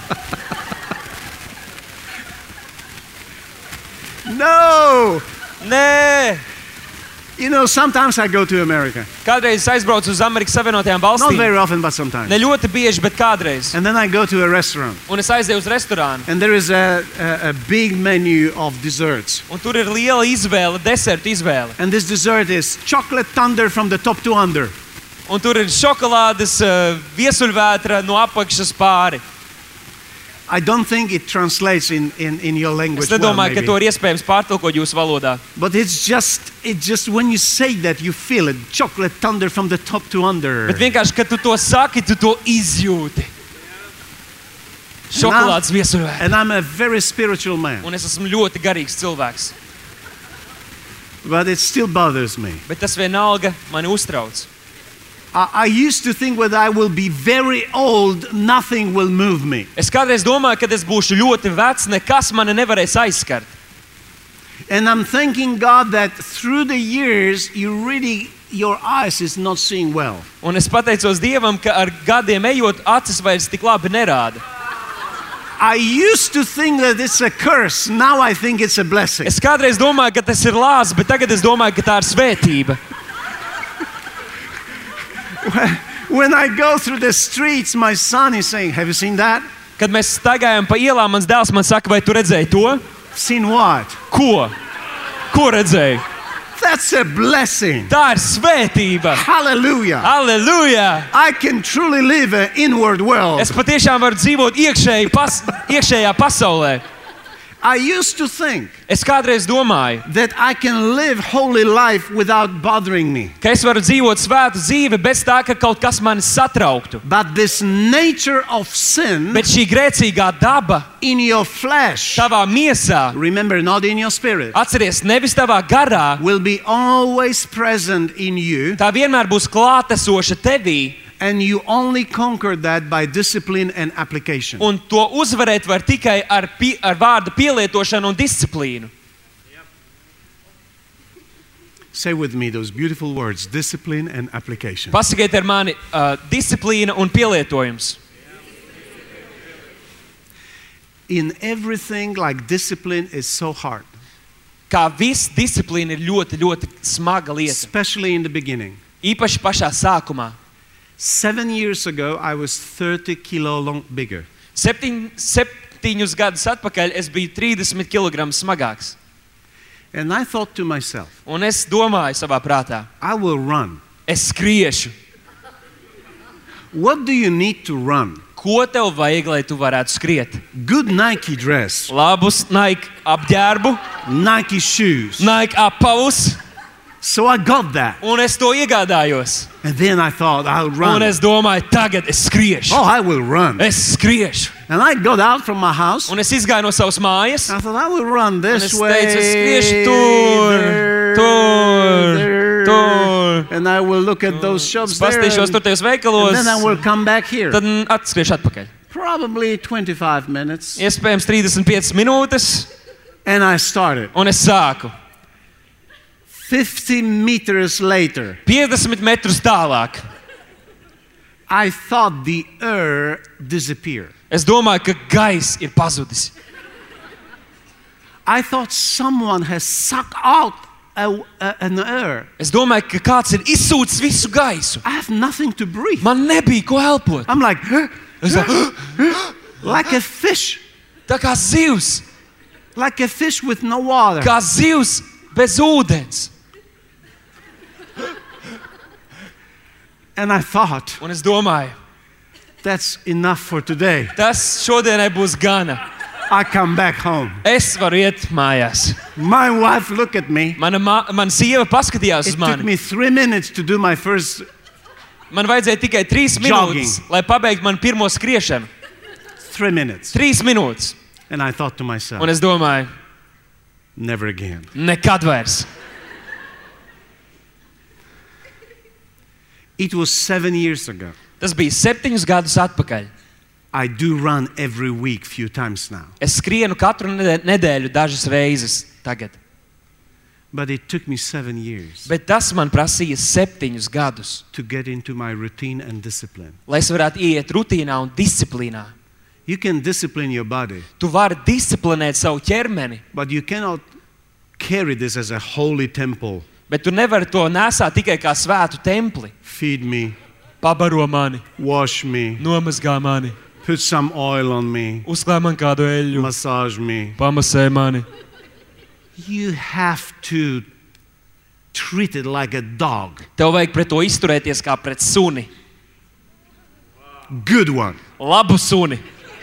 S1: No!
S2: Nē!
S1: You know, sometimes I go to America.
S2: Kādreiz es aizbraucu uz Amerikas Savienotajām
S1: Not
S2: valstīm.
S1: very often, but sometimes.
S2: Ne ļoti bieži, bet kādreiz.
S1: And then I go to a restaurant.
S2: Un es aizdevu uz restorānu.
S1: And there is a, a, a big menu of desserts.
S2: Un tur ir liela izvēle, deserta izvēle.
S1: And this dessert is chocolate thunder from the top to under.
S2: Un tur ir šokolādes uh, viesuļvētra no apakšas pāri.
S1: I don't think it translates in, in, in your language
S2: Es
S1: well,
S2: nedomāju, ka
S1: maybe.
S2: to ir iespējams pārtulkot jūsu valodā.
S1: But it's just, it just when you say that, you feel it. Chocolate thunder from the top to under.
S2: Bet vienkārši, kad tu to saki, tu to izjūti. Šokolādes viesuļvētra.
S1: And I'm a very spiritual man.
S2: Un es esmu ļoti garīgs cilvēks.
S1: But it still bothers me.
S2: Bet tas vienalga mani uztrauc.
S1: I, I used to think when I will be very old, nothing will move me.
S2: Es kādreiz domāju, kad es būšu ļoti vecs, nekas mani nevarēs aizskart.
S1: And I'm thanking God that through the years, you really, your eyes is not seeing well.
S2: Un es pateicos Dievam, ka ar gadiem ejot, acis vairs tik labi nerāda.
S1: I used to think that it's a curse. Now I think it's a blessing.
S2: Es kādreiz domāju, ka tas ir lāzs, bet tagad es domāju, ka tā ir svētība.
S1: When I go through the streets, my son is saying, have you seen that?
S2: Kad mēs staigājam pa ielām, mans dēls man saka, vai tu redzēji to?
S1: Seen what?
S2: Ko? Ko redzēji?
S1: That's a blessing.
S2: Tā ir svētība.
S1: Hallelujah.
S2: Halleluja!
S1: I can truly live an inward world.
S2: Es patiešām varu dzīvot iekšēji pas, iekšējā pasaulē.
S1: I used to think
S2: Es kādreiz domāju,
S1: that I can live holy life without bothering me.
S2: ka es varu dzīvot svētu dzīvi bez tā, ka kaut kas mani satrauktu.
S1: But this nature of sin
S2: Bet šī grēcīgā daba
S1: in your flesh,
S2: tavā miesā,
S1: remember, not in your spirit,
S2: atceries, nevis tavā garā,
S1: will be always present in you,
S2: tā vienmēr būs klātesoša tevī,
S1: and you only conquer that by discipline and application.
S2: un to uzvarēt var tikai ar, pi, ar vārdu pielietošanu un disciplīnu.
S1: Say with me those beautiful words, discipline and application.
S2: Pasakiet ar mani uh, disciplīna un pielietojums.
S1: In everything, like discipline is so hard,
S2: Kā viss disciplīna ir ļoti, ļoti smaga lieta.
S1: especially in the beginning.
S2: Īpaši pašā sākumā.
S1: Seven years ago, I was thirty kilo long bigger.
S2: Septiņ, septiņus gadus atpakaļ es biju trīsdesmit kilogramu smagāks.
S1: And I thought to myself,
S2: Un es domāju savā prātā,
S1: I will run.
S2: es skriešu.
S1: What do you need to run?
S2: Ko tev vajag, lai tu varētu skriet?
S1: Good Nike dress,
S2: Labus Nike apģērbu,
S1: Nike shoes.
S2: Nike apavus,
S1: So I got that.
S2: un es to iegādājos.
S1: And then I thought, I'll
S2: Un
S1: run.
S2: es domāju, tagad es skriešu.
S1: Oh, I will run.
S2: Es skriešu.
S1: And I got out from my house.
S2: Un es izgāju no savas mājas.
S1: I thought, I will run
S2: Un
S1: this
S2: es
S1: way.
S2: teicu, es skriešu tur,
S1: there,
S2: tur,
S1: there,
S2: tur.
S1: And I will look at those shops
S2: Es
S1: there.
S2: pastīšos
S1: And,
S2: tur tajos
S1: and
S2: veikalos.
S1: then I will come back here.
S2: Tad atskriešu atpakaļ.
S1: Probably twenty-five minutes.
S2: Iespējams trīsdesmit piecas minūtes.
S1: And I started.
S2: Un es sāku.
S1: fifty meters later,
S2: piecdesmit metrus tālāk.
S1: I thought the air disappeared.
S2: Es domāju, ka gaiss ir pazudis.
S1: I thought someone has sucked out a, a, an air.
S2: Es domāju, ka kāds ir izsūcis visu gaisu.
S1: I have nothing to breathe.
S2: Man nebija ko elpot.
S1: I'm like,
S2: Es tā,
S1: like a fish,
S2: tā kā zivs,
S1: like a fish with no water.
S2: kā zivs bez ūdens.
S1: And I thought,
S2: Un es domāju,
S1: that's enough for today.
S2: tas šodienai būs gana.
S1: I come back home.
S2: Es varu iet mājās.
S1: My wife looked at me.
S2: Mana, ma, mana sieva paskatījās
S1: It
S2: uz
S1: took
S2: mani.
S1: me three minutes to do my first
S2: Man vajadzēja tikai trīs minūtes, lai pabeigtu manu pirmo skriešanu.
S1: three minutes.
S2: Trīs minūtes.
S1: And I thought to myself,
S2: Un es domāju,
S1: never again.
S2: nekad vairs.
S1: It was seven years ago.
S2: Tas bija septiņus gadus atpakaļ.
S1: I do run every week, few times now.
S2: Es skrienu katru nedē- nedēļu dažas reizes tagad.
S1: But it took me seven years
S2: Bet tas man prasīja septiņus gadus,
S1: to get into my routine and discipline.
S2: lai es varētu ieiet rutīnā un disciplīnā.
S1: You can discipline your body,
S2: Tu vari disciplinēt savu ķermeni,
S1: but you cannot carry this as a holy temple.
S2: bet tu nevari to nesāt tikai kā svētu templi.
S1: Feed me,
S2: Pabaro mani,
S1: wash me,
S2: nomazgā mani,
S1: put some oil on me,
S2: uzklāj man kādu eļļu,
S1: massage me.
S2: pamasē mani.
S1: You have to treat it like a dog.
S2: Tev vajag pret to izturēties kā pret suni.
S1: Good one.
S2: Labu suni.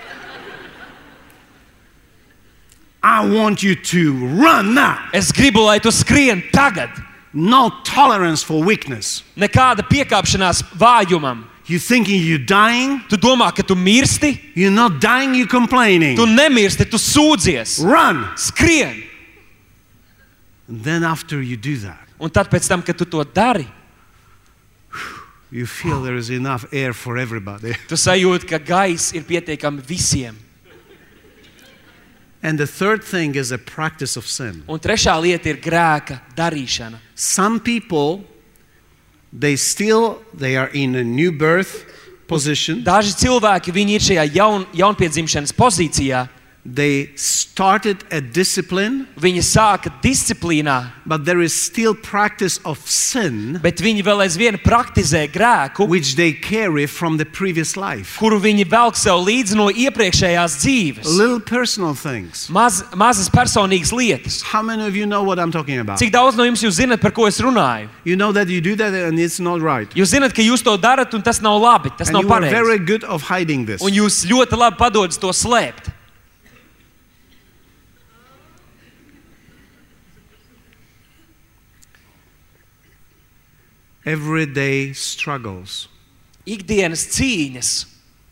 S1: I want you to run now.
S2: Es gribu, lai tu skrien tagad.
S1: No tolerance for weakness.
S2: Nekāda piekāpšanās vājumam.
S1: You thinking you're dying?
S2: Tu domā, ka tu mirsti?
S1: You're not dying, you're complaining.
S2: Tu nemirsti, tu sūdzies.
S1: Run.
S2: Skrien!
S1: And then after you do that,
S2: Un tad pēc tam, kad tu to dari,
S1: you feel there is enough air for everybody.
S2: tu sajūti, ka gaiss ir pietiekami visiem.
S1: And the third thing is a practice of sin.
S2: Un trešā lieta ir grēka darīšana.
S1: Some people, they still, they are in a new birth position.
S2: Daži cilvēki, viņi ir šajā jaun, jaunpiedzimšanas pozīcijā.
S1: They started a discipline,
S2: Viņi sāka disciplīnā,
S1: but there is still practice of sin
S2: bet viņi vēl aizvien praktizē grēku,
S1: which they carry from the previous life.
S2: kuru viņi velk sev līdzi no iepriekšējās dzīves.
S1: Little personal things.
S2: Maz, mazas personīgas lietas.
S1: How many of you know what I'm talking about?
S2: Cik daudz no jums jūs zinat, par ko es runāju?
S1: You know that you do that and it's not right.
S2: Jūs zinat, ka jūs to darat un tas nav labi, tas
S1: And
S2: nav
S1: you are
S2: pareizi.
S1: very good of hiding this.
S2: Un jūs ļoti labi padodas to slēpt.
S1: everyday struggles,
S2: ikdienas cīņas,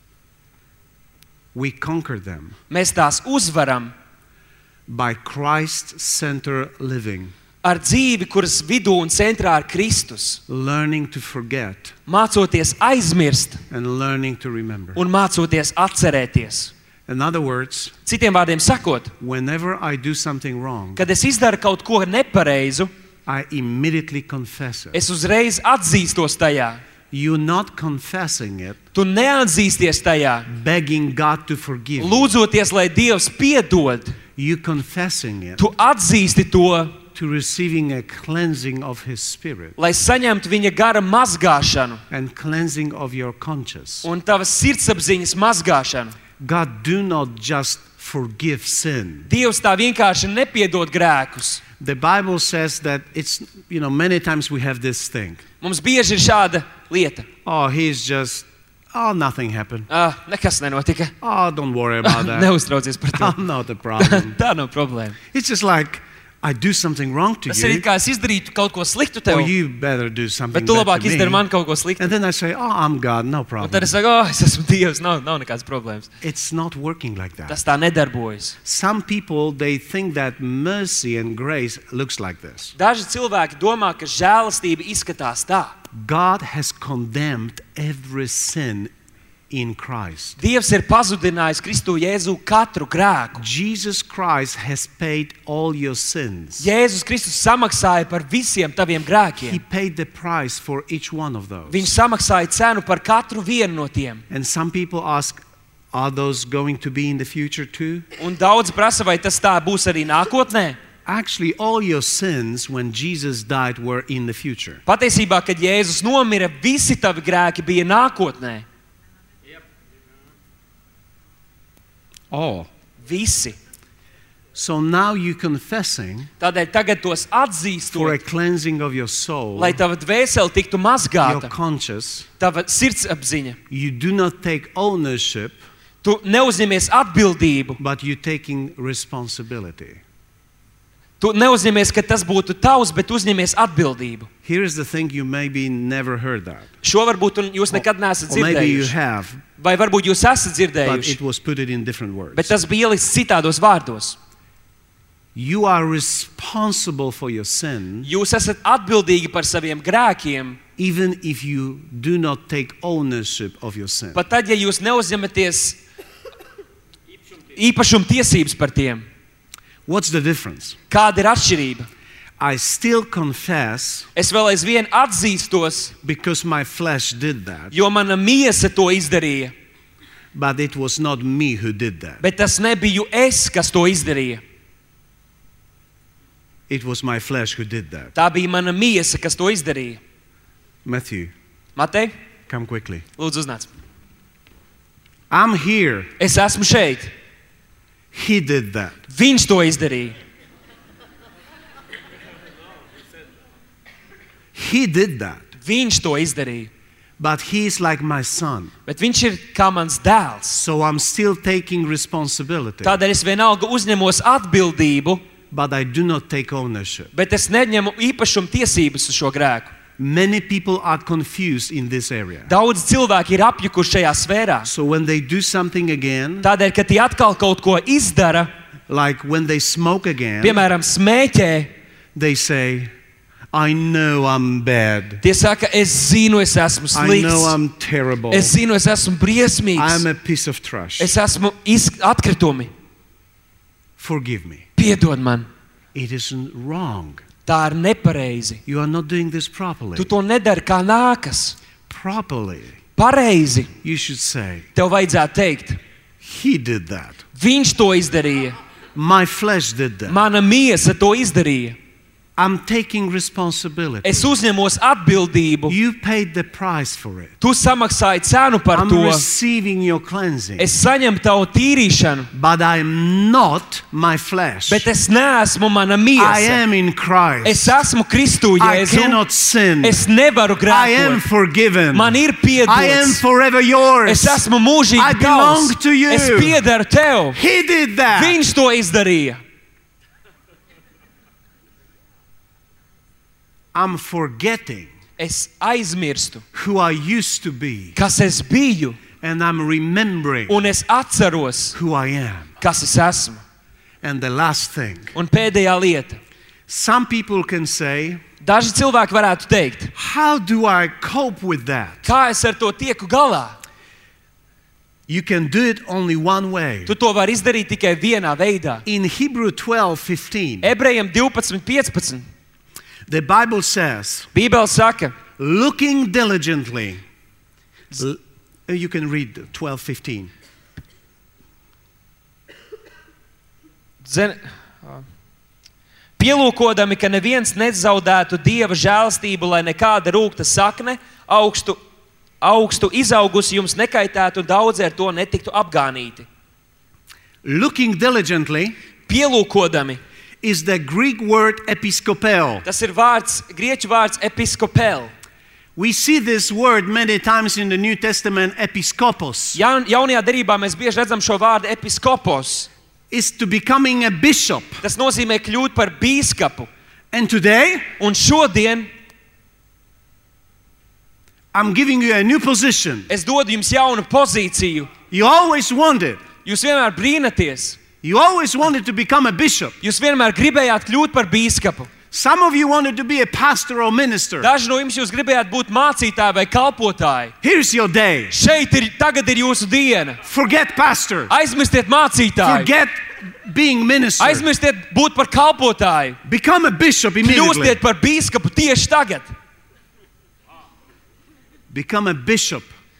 S1: we conquer them
S2: mēs tās uzvaram
S1: by Christ-centered living,
S2: ar dzīvi, kuras vidū un centrā ir Kristus,
S1: learning to forget
S2: mācoties aizmirst
S1: and learning to remember.
S2: un mācoties atcerēties.
S1: In other words,
S2: Citiem vārdiem sakot,
S1: whenever I do something wrong,
S2: kad es izdaru kaut ko nepareizu,
S1: I immediately confess it.
S2: es uzreiz atzīstos tajā.
S1: You're not confessing it,
S2: Tu neatzīsties tajā,
S1: begging God to forgive you.
S2: lūdzoties, lai Dievs piedod.
S1: You confessing it
S2: Tu atzīsti to,
S1: to receiving a cleansing of His Spirit
S2: lai saņemtu viņa gara mazgāšanu
S1: and cleansing of your conscience.
S2: un tavas sirdsapziņas mazgāšanu.
S1: God do not just forgive sin.
S2: Dievs tā vienkārši nepiedod grēkus.
S1: The Bible says that it's, you know, many times we have this thing.
S2: Mums bieži ir šāda lieta.
S1: Oh, he's just, oh, nothing happened.
S2: Ah, nekas nenotika.
S1: Oh, don't worry about that.
S2: Neuztraucies par to.
S1: I'm not a problem.
S2: Tā nav problēma.
S1: It's just like, I do something wrong to
S2: Tas ir
S1: you,
S2: it kā es izdarītu kaut ko sliktu
S1: or
S2: tev,
S1: you better do something
S2: bet tu
S1: bad
S2: labāk
S1: to
S2: izdari
S1: me.
S2: man kaut ko sliktu.
S1: And then I say, oh, I'm God, no
S2: Un
S1: problem.
S2: tad es saku, oh, es esmu Dievs, nav, nav nekāds problēmas.
S1: It's not working like that.
S2: Tas tā nedarbojas.
S1: Some people, they think that mercy and grace looks like this.
S2: Daži cilvēki domā, ka žēlastība izskatās tā.
S1: God has condemned every sin in Christ.
S2: Dievs ir pazudinājis Kristu Jēzu katru grēku.
S1: Jesus Christ has paid all your sins.
S2: Jēzus Kristus samaksāja par visiem taviem
S1: He
S2: grēkiem.
S1: paid the price for each one of those.
S2: Viņš samaksāja cenu par katru vienu no tiem.
S1: And some people ask, are those going to be in the future too?
S2: Un daudz prasa, vai tas tā būs arī nākotnē.
S1: Actually, all your sins when Jesus died were in the future.
S2: Patiesībā, kad Jēzus nomira, visi tavi grēki bija nākotnē.
S1: All.
S2: Visi.
S1: So now you're confessing
S2: Tādēļ tagad tos
S1: for a
S2: atzīstot,
S1: cleansing of your soul,
S2: lai tava dvēsele tiktu
S1: your
S2: mazgāta,
S1: conscience.
S2: tava sirdsapziņa.
S1: You do not take ownership,
S2: Tu neuzņemies atbildību.
S1: but you're taking responsibility.
S2: Tu neuzņemies, ka tas būtu tavs, bet uzņemies atbildību.
S1: Here is the thing, you maybe never heard that.
S2: Šo varbūt un jūs nekad neesat
S1: Or maybe you
S2: dzirdējuši.
S1: have,
S2: Vai varbūt jūs esat
S1: but
S2: dzirdējuši,
S1: it was put it in different words.
S2: bet tas bija ieliks citādos vārdos.
S1: You are responsible for your sin,
S2: Jūs esat atbildīgi par saviem grēkiem,
S1: even if you do not take ownership of your sin.
S2: pat tad, ja jūs neuzņematies īpašuma tiesības par tiem.
S1: What's the difference?
S2: Kāda ir atšķirība?
S1: I still confess
S2: Es vēl aizvien atzīstos,
S1: because my flesh did that,
S2: jo mana miesa to izdarīja,
S1: but it was not me who did that.
S2: bet tas nebiju es, kas to izdarīja.
S1: It was my flesh who did that.
S2: Tā bija mana miesa, kas to izdarīja.
S1: Matthew,
S2: Matei,
S1: come quickly.
S2: lūdzu uznāc.
S1: I'm here.
S2: Es esmu šeit.
S1: He did that.
S2: Viņš to izdarīja.
S1: He did that.
S2: Viņš to izdarīja.
S1: But he is like my son.
S2: Bet viņš ir kā mans dēls.
S1: So I'm still taking responsibility.
S2: Tādēļ es vienalga uzņemos atbildību,
S1: But I do not take ownership.
S2: bet es neņemu īpašuma tiesības uz šo grēku.
S1: Many people are confused in this area.
S2: Daudz cilvēki ir apjukuši šajā sfērā.
S1: So when they do something again,
S2: Tādēļ, ka tie atkal kaut ko izdara,
S1: like when they smoke again,
S2: piemēram, smēķē,
S1: they say, I know I'm bad.
S2: tie saka, es zinu, es esmu
S1: I know
S2: slikts.
S1: I'm terrible.
S2: Es zinu, es esmu
S1: I'm
S2: briesmīgs.
S1: a piece of trash.
S2: Es esmu iz... atkritumi.
S1: Forgive me.
S2: Piedod man.
S1: It isn't wrong.
S2: Tā ir nepareizi.
S1: You are not doing this properly.
S2: Tu to nedari kā nākas.
S1: Properly,
S2: Pareizi.
S1: you should say,
S2: Tev vajadzētu teikt,
S1: he did that.
S2: viņš to izdarīja.
S1: My flesh did that.
S2: Mana miesa to izdarīja.
S1: I'm taking responsibility.
S2: Es uzņemos atbildību.
S1: You paid the price for it.
S2: Tu samaksāji cenu par
S1: I'm
S2: to.
S1: receiving your cleansing.
S2: Es saņemu tavu tīrīšanu,
S1: But I'm not my flesh.
S2: bet es neesmu mana
S1: I
S2: miesa.
S1: am in Christ.
S2: Es esmu Kristu
S1: I
S2: Jēzu.
S1: cannot sin.
S2: Es nevaru
S1: I am
S2: grēkot.
S1: forgiven.
S2: Man ir
S1: I am
S2: piedots.
S1: forever yours.
S2: Es esmu
S1: I
S2: mūžīgi
S1: belong
S2: tavs.
S1: to you.
S2: Es piederu tev.
S1: He did that.
S2: Viņš to izdarīja.
S1: I'm forgetting
S2: es aizmirstu,
S1: who I used to be,
S2: kas es biju,
S1: and I'm remembering
S2: un es atceros,
S1: who I am.
S2: kas es esmu.
S1: And the last thing,
S2: Un pēdējā lieta.
S1: some people can say,
S2: Daži cilvēki varētu teikt,
S1: how do I cope with that?
S2: kā es ar to tieku galā?
S1: You can do it only one way.
S2: Tu to vari izdarīt tikai vienā veidā.
S1: In Hebrew twelve fifteen,
S2: Ebrejiem divpadsmit piecpadsmit.
S1: the Bible says,
S2: Bībele saka,
S1: looking diligently. L- you can read twelve fifteen.
S2: Zin, pielūkodami, ka neviens nezaudētu Dieva žēlastību, lai nekāda rūgta sakne augstu, augstu izaugusi jums nekaitētu un daudzi ar to netiktu apgānīti.
S1: Looking diligently
S2: Pielūkodami,
S1: is the Greek word episkopeo.
S2: tas ir vārds, grieķu vārds episkopel.
S1: We see this word many times in the New Testament, episkopos.
S2: Jaun, jaunajā derībā mēs bieži redzam šo vārdu episkopos.
S1: Is to becoming a bishop.
S2: Tas nozīmē kļūt par bīskapu.
S1: And today,
S2: Un šodien
S1: I'm giving you a new position.
S2: es dodu jums jaunu pozīciju.
S1: You always wanted.
S2: Jūs vienmēr brīnaties.
S1: You always wanted to become a bishop.
S2: Jūs vienmēr gribējāt kļūt par bīskapu.
S1: Some of you wanted to be a pastor or minister.
S2: Daži no jums jūs gribējāt būt mācītāji vai kalpotāji.
S1: Here's your day.
S2: Šeit ir, tagad ir jūsu diena.
S1: Forget pastor.
S2: Aizmirstiet mācītāju.
S1: Forget being minister.
S2: Aizmirstiet būt par kalpotāju.
S1: Become a bishop immediately.
S2: Kļūstiet par bīskapu tieši tagad.
S1: Become a bishop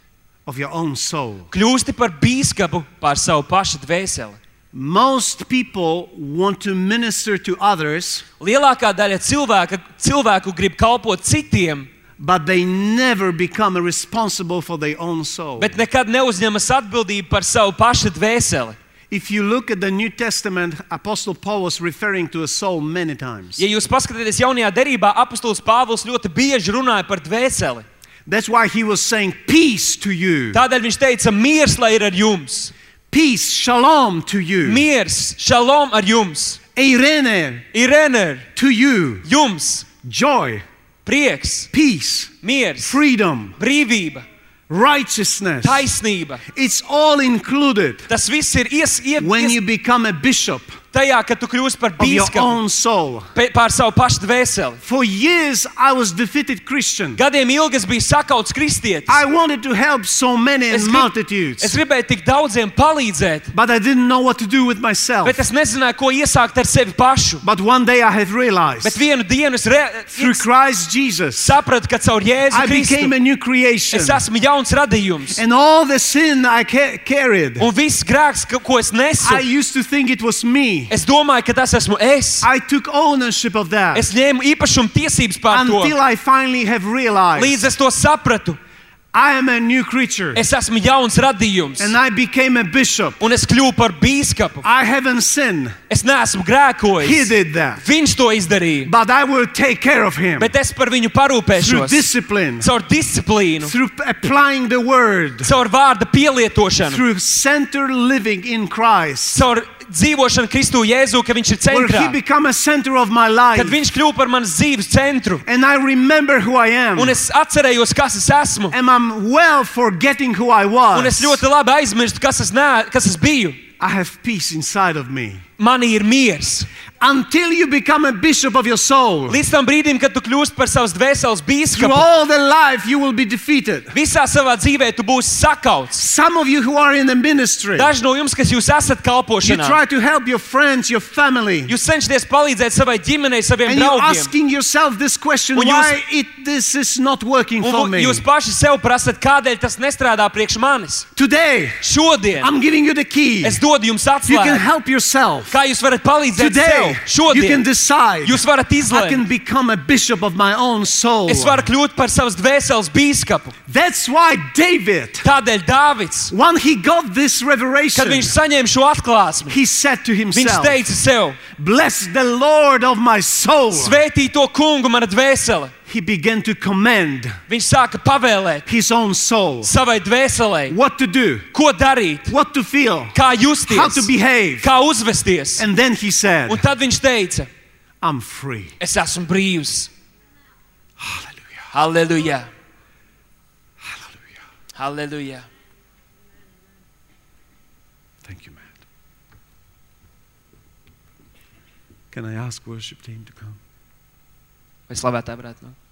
S1: of your own soul.
S2: Kļūsti par bīskapu pār savu pašu dvēseli.
S1: Most people want to minister to others,
S2: Lielākā daļa cilvēka, cilvēku grib kalpot citiem,
S1: but they never become responsible for their own soul.
S2: bet nekad neuzņemas atbildību par savu pašu dvēseli.
S1: If you look at the New Testament, Apostle Paul was referring to a soul many times.
S2: Ja jūs paskatāties jaunajā derībā, apostols Pāvils ļoti bieži runāja par dvēseli.
S1: That's why he was saying peace to you.
S2: Tādēļ viņš teica, miers lai ir ar jums.
S1: Peace, shalom to you.
S2: Miers, šalom ar jums.
S1: Eirene
S2: Irene,
S1: to you.
S2: jums,
S1: Joy,
S2: prieks,
S1: peace,
S2: miers,
S1: freedom,
S2: brīvība,
S1: righteousness.
S2: taisnība.
S1: It's all included
S2: Tas viss ir ies, ies,
S1: when
S2: ies
S1: you become a bishop
S2: tajā, ka tu kļūsi par
S1: of your
S2: bīskapu
S1: own soul.
S2: pe- pār savu pašu dvēseli.
S1: For years, I was defeated Christian.
S2: Gadiem ilgi es biju sakauts kristietis.
S1: I wanted to help so many
S2: Es
S1: and
S2: grib-
S1: multitudes,
S2: Es gribēju tik daudziem palīdzēt,
S1: but I didn't know what to do with myself.
S2: bet es nezināju, ko iesākt ar sevi pašu.
S1: But one day I have realized,
S2: Bet vienu dienu es, re,
S1: through
S2: es
S1: Christ Jesus,
S2: sapratu, ka caur Jēzu
S1: I became
S2: Kristu
S1: a new creation.
S2: es esmu jauns radījums.
S1: And all the sin I ca- carried,
S2: Un viss grēks, ka- ko es nesu,
S1: I used to think it was me.
S2: es domāju, ka tas esmu es.
S1: I took ownership of that
S2: Es ņēmu īpašumu tiesības pār
S1: until
S2: to,
S1: I finally have realized
S2: līdz es to sapratu.
S1: I am a new creature.
S2: Es esmu jauns radījums.
S1: And I became a bishop.
S2: Un es kļuvu par bīskapu.
S1: I haven't sinned.
S2: Es neesmu
S1: He
S2: grēkojis.
S1: did that.
S2: Viņš to izdarīja.
S1: But I will take care of him
S2: Bet es par viņu
S1: through
S2: parūpēšos.
S1: discipline,
S2: Caur disciplīnu,
S1: through applying the word,
S2: caur vārda pielietošanu,
S1: through center living in Christ,
S2: caur dzīvošanu Kristu Jēzu, ka viņš ir
S1: where he
S2: centrā.
S1: become a center of my life.
S2: Kad viņš kļuva par manas dzīves centru.
S1: And I remember who I am.
S2: Un es atcerējos, kas es esmu.
S1: And I'm well forgetting who I
S2: Un es
S1: was.
S2: ļoti labi aizmirstu, kas es, ne, kas es biju.
S1: I have peace inside of me.
S2: Manī ir miers.
S1: Until you become a bishop of your soul,
S2: Līdz tam brīdim, kad tu kļūsi par savas dvēseles
S1: through
S2: bīskapu,
S1: all the life you will be defeated.
S2: visā savā dzīvē tu būsi sakauts.
S1: Some of you who are in the ministry,
S2: Daži no jums, kas jūs esat
S1: you
S2: kalpošanā,
S1: try to help your friends, your family,
S2: jūs cenšaties palīdzēt savai ģimenei, saviem
S1: and you're
S2: draugiem.
S1: asking yourself this question,
S2: Un jūs-
S1: why it, this is not working for
S2: Un
S1: me.
S2: jūs paši sev prasat, kādēļ tas nestrādā priekš manis.
S1: Today,
S2: Šodien
S1: I'm giving you the key.
S2: es dodu jums
S1: You can
S2: atslēgu.
S1: help yourself.
S2: Kā jūs varat palīdzēt
S1: Today,
S2: sev?
S1: you can
S2: Šodien
S1: decide,
S2: jūs varat
S1: I can
S2: izlēmt.
S1: become a bishop of my own soul.
S2: Es varu kļūt par savas dvēseles bīskapu.
S1: That's why David,
S2: Tādēļ Dāvids,
S1: when he got this
S2: kad
S1: revelation,
S2: viņš saņēma šo atklāsmi,
S1: he said to
S2: viņš
S1: himself,
S2: teica sev,
S1: bless the Lord of my soul.
S2: svētī to kungu mana dvēsele.
S1: He began to command
S2: Viņš sāka pavēlēt
S1: his own soul
S2: savai dvēselei,
S1: what to do,
S2: ko darīt,
S1: what to feel,
S2: kā
S1: how to
S2: justies,
S1: behave.
S2: kā uzvesties.
S1: And then he said,
S2: Un tad viņš teica,
S1: I'm free.
S2: es esmu brīvs.
S1: Hallelujah.
S2: Halleluja!
S1: Hallelujah.
S2: Halleluja!
S1: Thank you, Matt. Can I ask worship team to come?
S2: Vai slavētāji varētu nākt?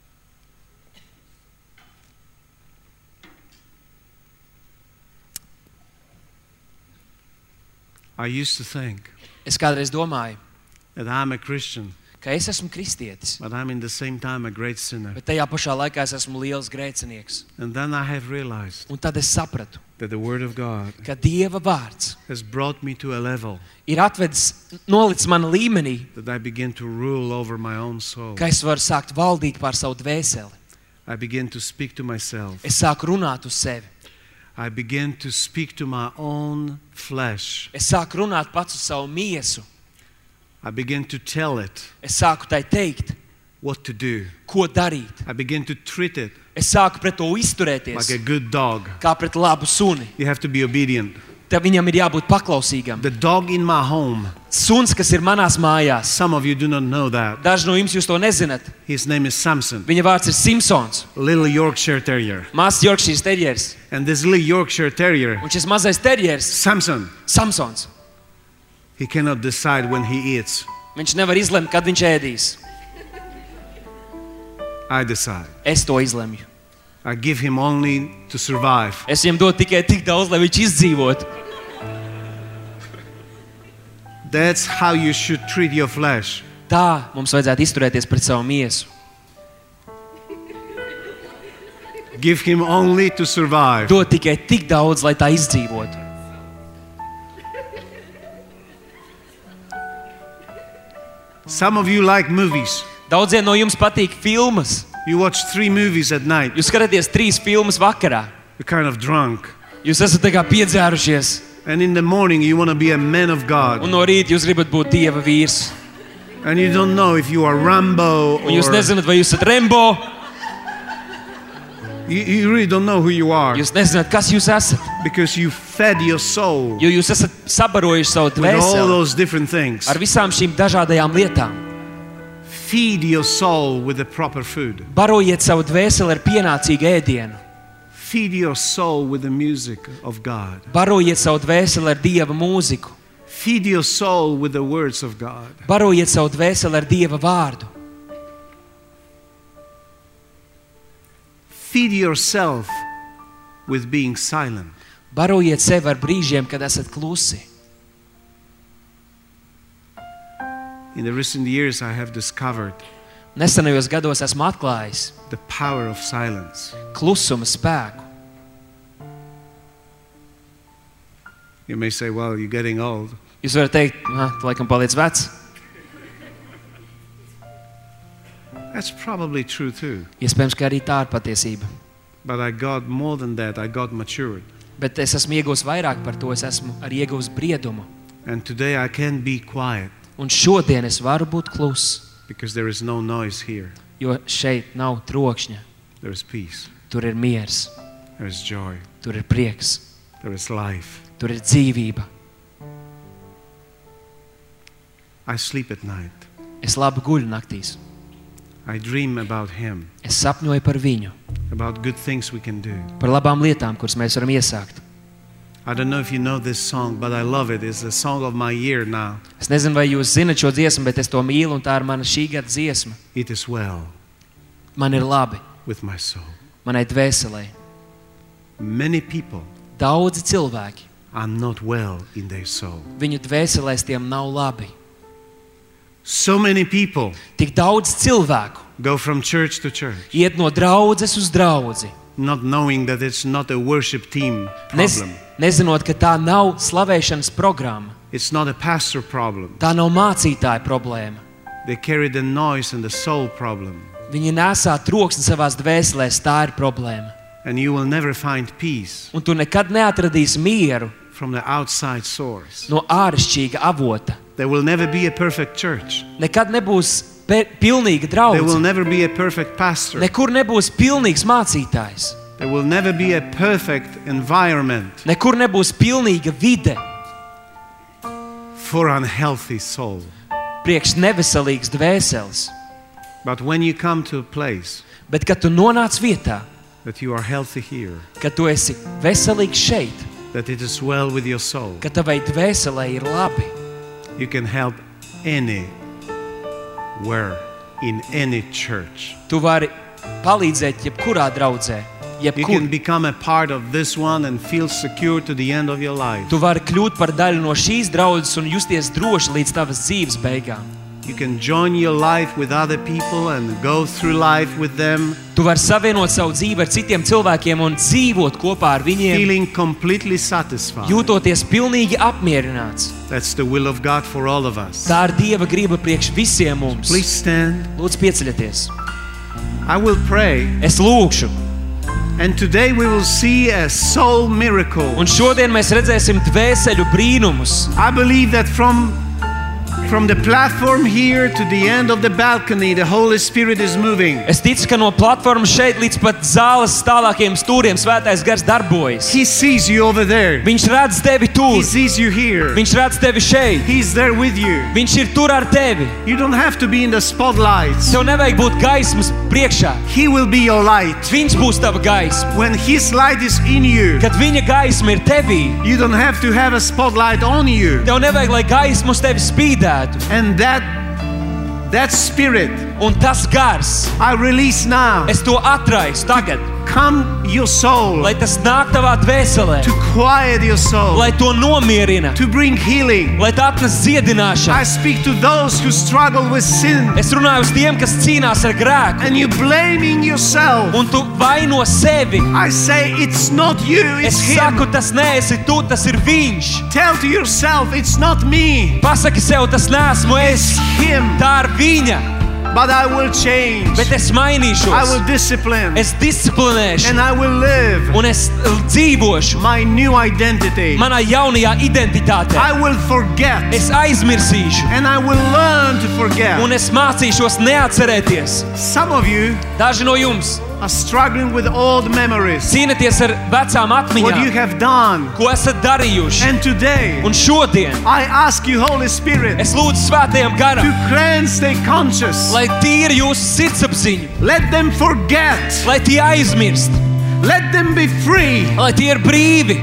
S1: I used to think
S2: Es kādreiz domāju,
S1: that I'm a Christian,
S2: ka es esmu kristietis,
S1: but I'm in the same time a great sinner.
S2: bet tajā pašā laikā es esmu liels grēcinieks.
S1: And then I have realized
S2: Un tad es sapratu,
S1: that the Word of God
S2: ka Dieva vārds
S1: has brought me to a level
S2: ir atvedis, nolicis mani līmenī,
S1: that I begin to rule over my own soul.
S2: ka es varu sākt valdīt pār savu dvēseli.
S1: I begin to speak to myself.
S2: Es sāku runāt uz sevi.
S1: I begin to speak to my own flesh.
S2: Es sāku runāt pats uz savu miesu.
S1: I begin to tell it
S2: Es sāku tai teikt,
S1: what to do.
S2: ko darīt.
S1: I begin to treat it
S2: Es sāku pret to izturēties,
S1: like a good dog.
S2: kā pret labu suni.
S1: You have to be obedient.
S2: Tad viņam ir jābūt paklausīgam.
S1: The dog in my home,
S2: Suns, kas ir manās mājās.
S1: some of you do not know that.
S2: Daži no jums jūs to nezināt.
S1: His name is Samson,
S2: Viņa vārds ir Simpsons,
S1: little Yorkshire Terrier.
S2: mazs Yorkshires terjers.
S1: And this little Yorkshire Terrier,
S2: Un šis mazais terjers,
S1: Samson,
S2: Samsons,
S1: he cannot decide when he eats.
S2: viņš nevar izlemt, kad viņš ēdīs.
S1: I decide.
S2: Es to izlemju.
S1: I give him only to survive.
S2: Es viņam dodu tikai tik daudz, lai viņš izdzīvotu.
S1: That's how you should treat your flesh.
S2: Tā mums vajadzētu izturēties pret savu miesu.
S1: Give him only to survive.
S2: Dod tikai tik daudz, lai tā izdzīvotu.
S1: Some of you like movies.
S2: Daudziem no jums patīk filmas.
S1: You watch three movies at night.
S2: Jūs skatāties trīs filmas vakarā.
S1: You're kind of drunk.
S2: Jūs esat tā kā piedzērušies.
S1: And in the morning you want to be a man of God.
S2: Un no rīta jūs gribat būt Dieva vīrs.
S1: And you don't know if you are Rambo
S2: Un jūs
S1: or...
S2: nezināt, vai jūs esat Rembo.
S1: You, you really don't know who you are.
S2: Jūs nezināt, kas jūs esat.
S1: Because you fed your soul
S2: Jo jūs esat sabarojuši savu
S1: with all
S2: dvēseli
S1: those different things.
S2: ar visām šīm dažādajām lietām.
S1: Feed your soul with the proper food.
S2: Barojiet savu dvēseli ar pienācīgu ēdienu.
S1: Feed your soul with the music of God.
S2: Barojiet savu dvēseli ar Dieva mūziku.
S1: Feed your soul with the words of God.
S2: Barojiet savu dvēseli ar Dieva vārdu.
S1: Feed yourself with being silent.
S2: Barojiet sevi ar brīžiem, kad esat klusi.
S1: In the recent years I have discovered
S2: Nesenajos gados esmu atklājis
S1: the power of silence.
S2: klusuma spēku.
S1: You may say, well, you're getting old.
S2: Jūs varat teikt, ah, tu laikam paliec vecs.
S1: That's probably true too.
S2: Iespējams, ka arī tā ir patiesība.
S1: But I got more than that. I got matured.
S2: Bet es esmu iegūs vairāk par to, es esmu arī iegūs briedumu.
S1: And today I can be quiet
S2: Un šodien es varu būt kluss,
S1: because there is no noise here.
S2: jo šeit nav trokšņa.
S1: There is peace.
S2: Tur ir miers,
S1: There is joy.
S2: tur ir prieks,
S1: There is life.
S2: tur ir dzīvība.
S1: I sleep at night.
S2: Es labi guļu naktīs.
S1: I dream about Him,
S2: Es sapņoju par viņu,
S1: about good things we can do.
S2: par labām lietām, kuras mēs varam iesākt.
S1: I don't know if you know this song, but I love it. It's the song of my year now.
S2: Es nezinu, vai jūs zinat šo dziesmu, bet es to mīlu, un tā ir mana šī gada dziesma.
S1: It is well
S2: Man ir labi,
S1: with my soul.
S2: manai dvēselē.
S1: Many people
S2: Daudzi cilvēki,
S1: are not well in their soul.
S2: viņu dvēselēs tiem nav labi.
S1: So many people
S2: Tik daudz cilvēku
S1: go from church to church,
S2: iet no draudzes uz draudzi,
S1: not knowing that it's not a worship team
S2: Nez,
S1: problem.
S2: nezinot, ka tā nav slavēšanas programma.
S1: It's not a pastor problem.
S2: Tā nav mācītāja problēma.
S1: They carry the noise and the soul problem.
S2: Viņi nesā troksni savās dvēselēs, tā ir problēma.
S1: And you will never find peace
S2: Un tu nekad neatradīsi mieru
S1: from the outside source.
S2: no āršķirīga avota.
S1: There will never be a perfect church.
S2: Nekad nebūs pe- pilnīga
S1: There will
S2: draudze.
S1: never be a perfect pastor.
S2: Nekur nebūs pilnīgs mācītājs.
S1: There will never be a perfect environment
S2: Nekur nebūs pilnīga vide
S1: for unhealthy soul.
S2: priekš neveselīgas dvēseles.
S1: But when you come to a place
S2: Bet, kad tu nonāc vietā,
S1: that you are healthy here,
S2: ka tu esi veselīgs šeit,
S1: that it is well with your soul,
S2: ka tavai dvēselē ir labi,
S1: you can help anywhere in any church.
S2: tu vari palīdzēt jebkurā draudzē,
S1: You
S2: jebkur.
S1: can become a part of this one and feel secure to the end of your life.
S2: Tu vari kļūt par daļu no šīs draudzes un justies droši līdz tavas dzīves beigām.
S1: You can join your life with other people and go through life with them,
S2: Tu vari savienot savu dzīvi ar citiem cilvēkiem un dzīvot kopā ar viņiem,
S1: feeling completely satisfied.
S2: jūtoties pilnīgi apmierināts.
S1: That's the will of God for all of us.
S2: Tā ir Dieva griba priekš visiem mums.
S1: Please stand.
S2: Lūdzu, pieceļieties.
S1: I will pray.
S2: Es lūgšu.
S1: And today we will see a soul miracle.
S2: Un šodien mēs redzēsim dvēseļu brīnumus.
S1: I believe that from From the platform here to the end of the balcony, the Holy Spirit is moving.
S2: Es ticu, ka no platformas šeit līdz pat zāles tālākiem stūriem Svētais Gars darbojas.
S1: He sees you over there.
S2: Viņš redz tevi
S1: He
S2: tur.
S1: sees you here.
S2: Viņš redz tevi šeit.
S1: He's there with you.
S2: Viņš ir tur ar tevi.
S1: You don't have to be in the spotlights.
S2: Tev nevajag būt gaismas priekšā.
S1: He will be your light.
S2: Viņš būs tava gaisma.
S1: When His light is in you,
S2: Kad viņa gaisma ir tevī,
S1: you don't have to have a spotlight on you.
S2: tev nevajag, lai gaisma uz tevi spīdētu.
S1: And that that spirit,
S2: Un tas gars,
S1: I release now.
S2: es to atraisu tagad,
S1: Come your soul,
S2: lai tas nāk tavā dvēselē,
S1: to quiet your soul,
S2: lai to nomierina,
S1: to bring healing.
S2: lai tā atnes
S1: I
S2: dziedināšanu.
S1: speak to those who struggle with sin,
S2: Es runāju uz tiem, kas cīnās ar grēku,
S1: and you blaming yourself.
S2: un tu vaino sevi.
S1: I say it's not you,
S2: Es
S1: it's
S2: saku,
S1: Him.
S2: tas neesi tu, tas ir viņš.
S1: Tell to yourself it's not me,
S2: Pasaki sev, tas neesmu
S1: it's
S2: es,
S1: Him.
S2: tā ir viņa,
S1: But I will change.
S2: bet es
S1: I will
S2: mainīšos,
S1: discipline,
S2: es disciplinēšu,
S1: and I will live
S2: un es dzīvošu
S1: my new identity.
S2: manā jaunajā identitātē.
S1: I will forget,
S2: Es aizmirsīšu,
S1: and I will learn to forget.
S2: un es mācīšos neatcerēties.
S1: Some of you
S2: Daži no jums
S1: are struggling with old memories,
S2: cīnaties ar vecām
S1: what you
S2: atmiņām,
S1: have done.
S2: ko esat darījuši.
S1: And today,
S2: Un šodien
S1: I ask you, Holy Spirit,
S2: es lūdzu Svētajam
S1: to
S2: garam,
S1: cleanse their conscience.
S2: lai tīri jūsu sirdsapziņu,
S1: Let them forget.
S2: lai tie aizmirst,
S1: Let them be free.
S2: lai tie ir brīvi.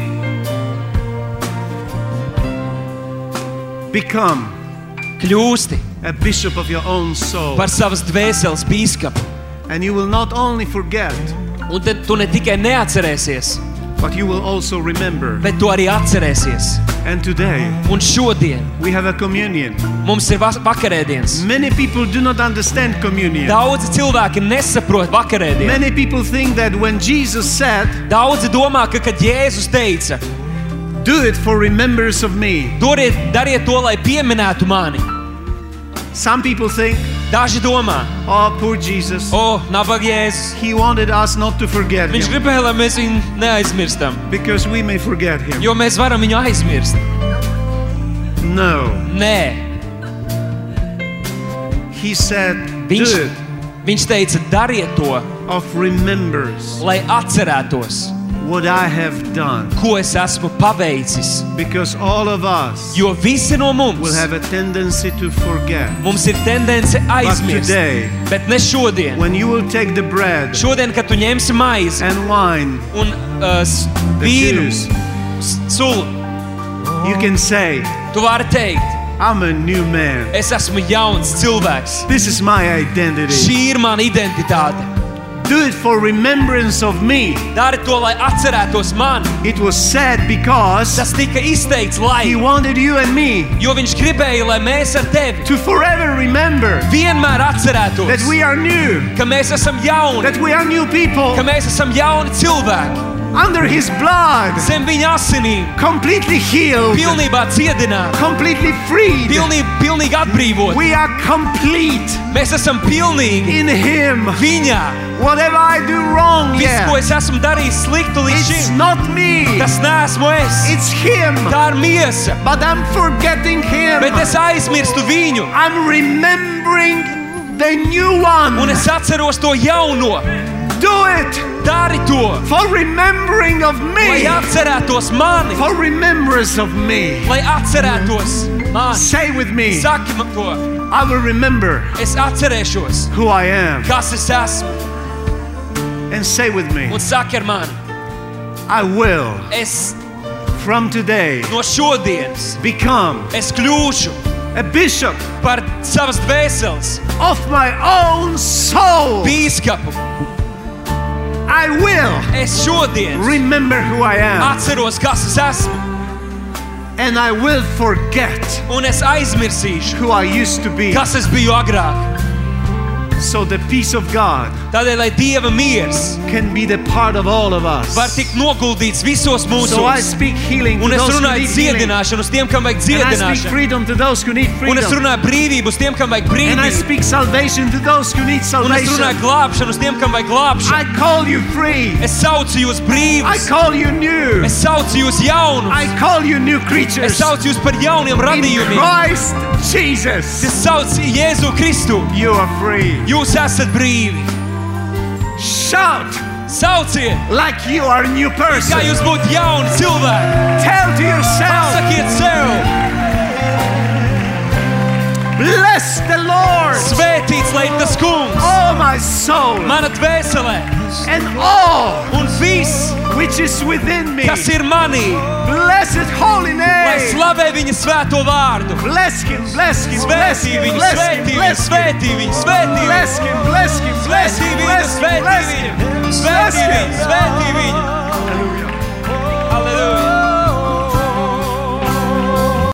S1: Become
S2: Kļūsti
S1: a bishop of your own soul.
S2: par savas dvēseles bīskapu.
S1: And you will not only forget,
S2: Un tad tu ne tikai neatcerēsies,
S1: but you will also remember.
S2: bet tu arī atcerēsies.
S1: And today,
S2: Un šodien
S1: we have a communion.
S2: mums ir vas- vakarēdienas.
S1: Many people do not understand communion.
S2: Daudzi cilvēki nesaprot vakarēdienu.
S1: Many people think that when Jesus said,
S2: Daudzi domā, ka, kad Jēzus teica,
S1: do it for remembrance of me.
S2: doriet, dariet to, lai pieminētu mani.
S1: Some people think,
S2: Daži domā,
S1: oh, poor Jesus.
S2: o, nabaga Jēzus.
S1: He wanted us not to forget
S2: Viņš
S1: him
S2: gribēja, lai mēs viņu neaizmirstam,
S1: because we may forget him.
S2: jo mēs varam viņu aizmirst.
S1: No.
S2: Nē,
S1: He said,
S2: viņš,
S1: do it
S2: viņš teica, dariet to,
S1: of remembrance
S2: lai atcerētos,
S1: what I have done.
S2: ko es esmu paveicis.
S1: Because all of us
S2: Jo visi no
S1: will
S2: mums,
S1: have a tendency to forget.
S2: mums ir tendence
S1: But
S2: aizmirst.
S1: today,
S2: Bet ne šodien.
S1: when you will take the bread
S2: Šodien, kad tu ņemsi maizi
S1: and wine,
S2: un uh, s-
S1: the
S2: vīnu,
S1: juice,
S2: s- sulu,
S1: you can say,
S2: tu vari teikt,
S1: I'm a new man.
S2: es esmu jauns cilvēks.
S1: This is my identity.
S2: Šī ir mana identitāte.
S1: Do it for remembrance of me.
S2: Dari to, lai atcerētos mani.
S1: It was said because
S2: Tas tika izteikts,
S1: he
S2: lai,
S1: wanted you and me
S2: jo viņš gribēja, lai mēs ar tevi
S1: to forever remember
S2: vienmēr
S1: that
S2: atcerētos,
S1: we are new,
S2: ka mēs esam jauni,
S1: that we are new people
S2: ka mēs esam jauni cilvēki.
S1: under his blood,
S2: Zem viņa asinīm,
S1: completely healed,
S2: pilnībā ciedināti,
S1: completely freed.
S2: pilnīgi, pilnīgi atbrīvoti.
S1: We are complete
S2: Mēs esam pilnīgi
S1: in him.
S2: viņā.
S1: Whatever I do wrong,
S2: Viss, ko
S1: yeah,
S2: es esmu darījis sliktu līdz
S1: it's
S2: šim,
S1: not me,
S2: tas neesmu es.
S1: it's him.
S2: Tā ir miesa,
S1: But I'm forgetting him.
S2: bet es aizmirstu viņu.
S1: I'm remembering the new one.
S2: Un es atceros to jauno.
S1: Do it
S2: Dari to,
S1: for remembering of
S2: lai
S1: me.
S2: atcerētos mani,
S1: For remembrance of me.
S2: lai atcerētos mani.
S1: Say with me,
S2: Saki man to,
S1: I will remember
S2: es atcerēšos,
S1: who I am.
S2: kas es esmu.
S1: and say with me,
S2: un saki ar mani,
S1: I will
S2: es
S1: from today
S2: no šodienas
S1: become
S2: es kļūšu
S1: a bishop
S2: par savas dvēseles
S1: of my own soul.
S2: bīskapu.
S1: I will
S2: Es šodien
S1: remember who I am,
S2: atceros, kas es esmu,
S1: and I will forget
S2: un es aizmirsīšu,
S1: who I used to be.
S2: kas es biju agrāk.
S1: So the peace of God
S2: Tādēļ, lai Dieva miers
S1: can be the part of all of us.
S2: var tikt noguldīts visos
S1: So I
S2: mūsos.
S1: speak healing to
S2: Un es
S1: those who
S2: runāju
S1: need healing.
S2: dziedināšanu uz tiem, kam vajag
S1: And I speak
S2: dziedināšanu.
S1: freedom to those who need
S2: Un es
S1: freedom.
S2: runāju brīvību uz tiem, kam vajag
S1: And I
S2: brīvību.
S1: speak salvation to those who need
S2: Un es
S1: salvation.
S2: runāju glābšanu uz tiem, kam vajag glābšanu.
S1: I call you free.
S2: Es saucu jūs
S1: I
S2: brīvus.
S1: call you new.
S2: Es saucu jūs jaunus.
S1: I call you new
S2: Es
S1: creatures.
S2: saucu jūs par jauniem
S1: In
S2: radījumiem.
S1: Christ Jesus,
S2: Es saucu Jēzu Kristu.
S1: you are free.
S2: Jūs esat brīvi.
S1: Shout
S2: Sauciet,
S1: like you are a new
S2: kā
S1: person.
S2: jūs būtu jauni cilvēki.
S1: Tell to yourself,
S2: Pasakiet sev,
S1: bless the Lord,
S2: svētīts lai ir tas kungs,
S1: oh my soul,
S2: mana dvēselē,
S1: and all
S2: un viss,
S1: which is within me.
S2: kas ir manī,
S1: Bless His holy
S2: lai
S1: name.
S2: slavē viņa svēto vārdu.
S1: Bless Him, bless Him, bless
S2: Svētī
S1: Him,
S2: viņu,
S1: bless Him,
S2: svētī viņu,
S1: bless Him.
S2: svētī viņu, svētī viņu,
S1: Bless Him, bless Him, bless
S2: svētī
S1: Him,
S2: viņu,
S1: bless Him,
S2: svētī
S1: bless
S2: viņu,
S1: Him.
S2: svētī viņu, svētī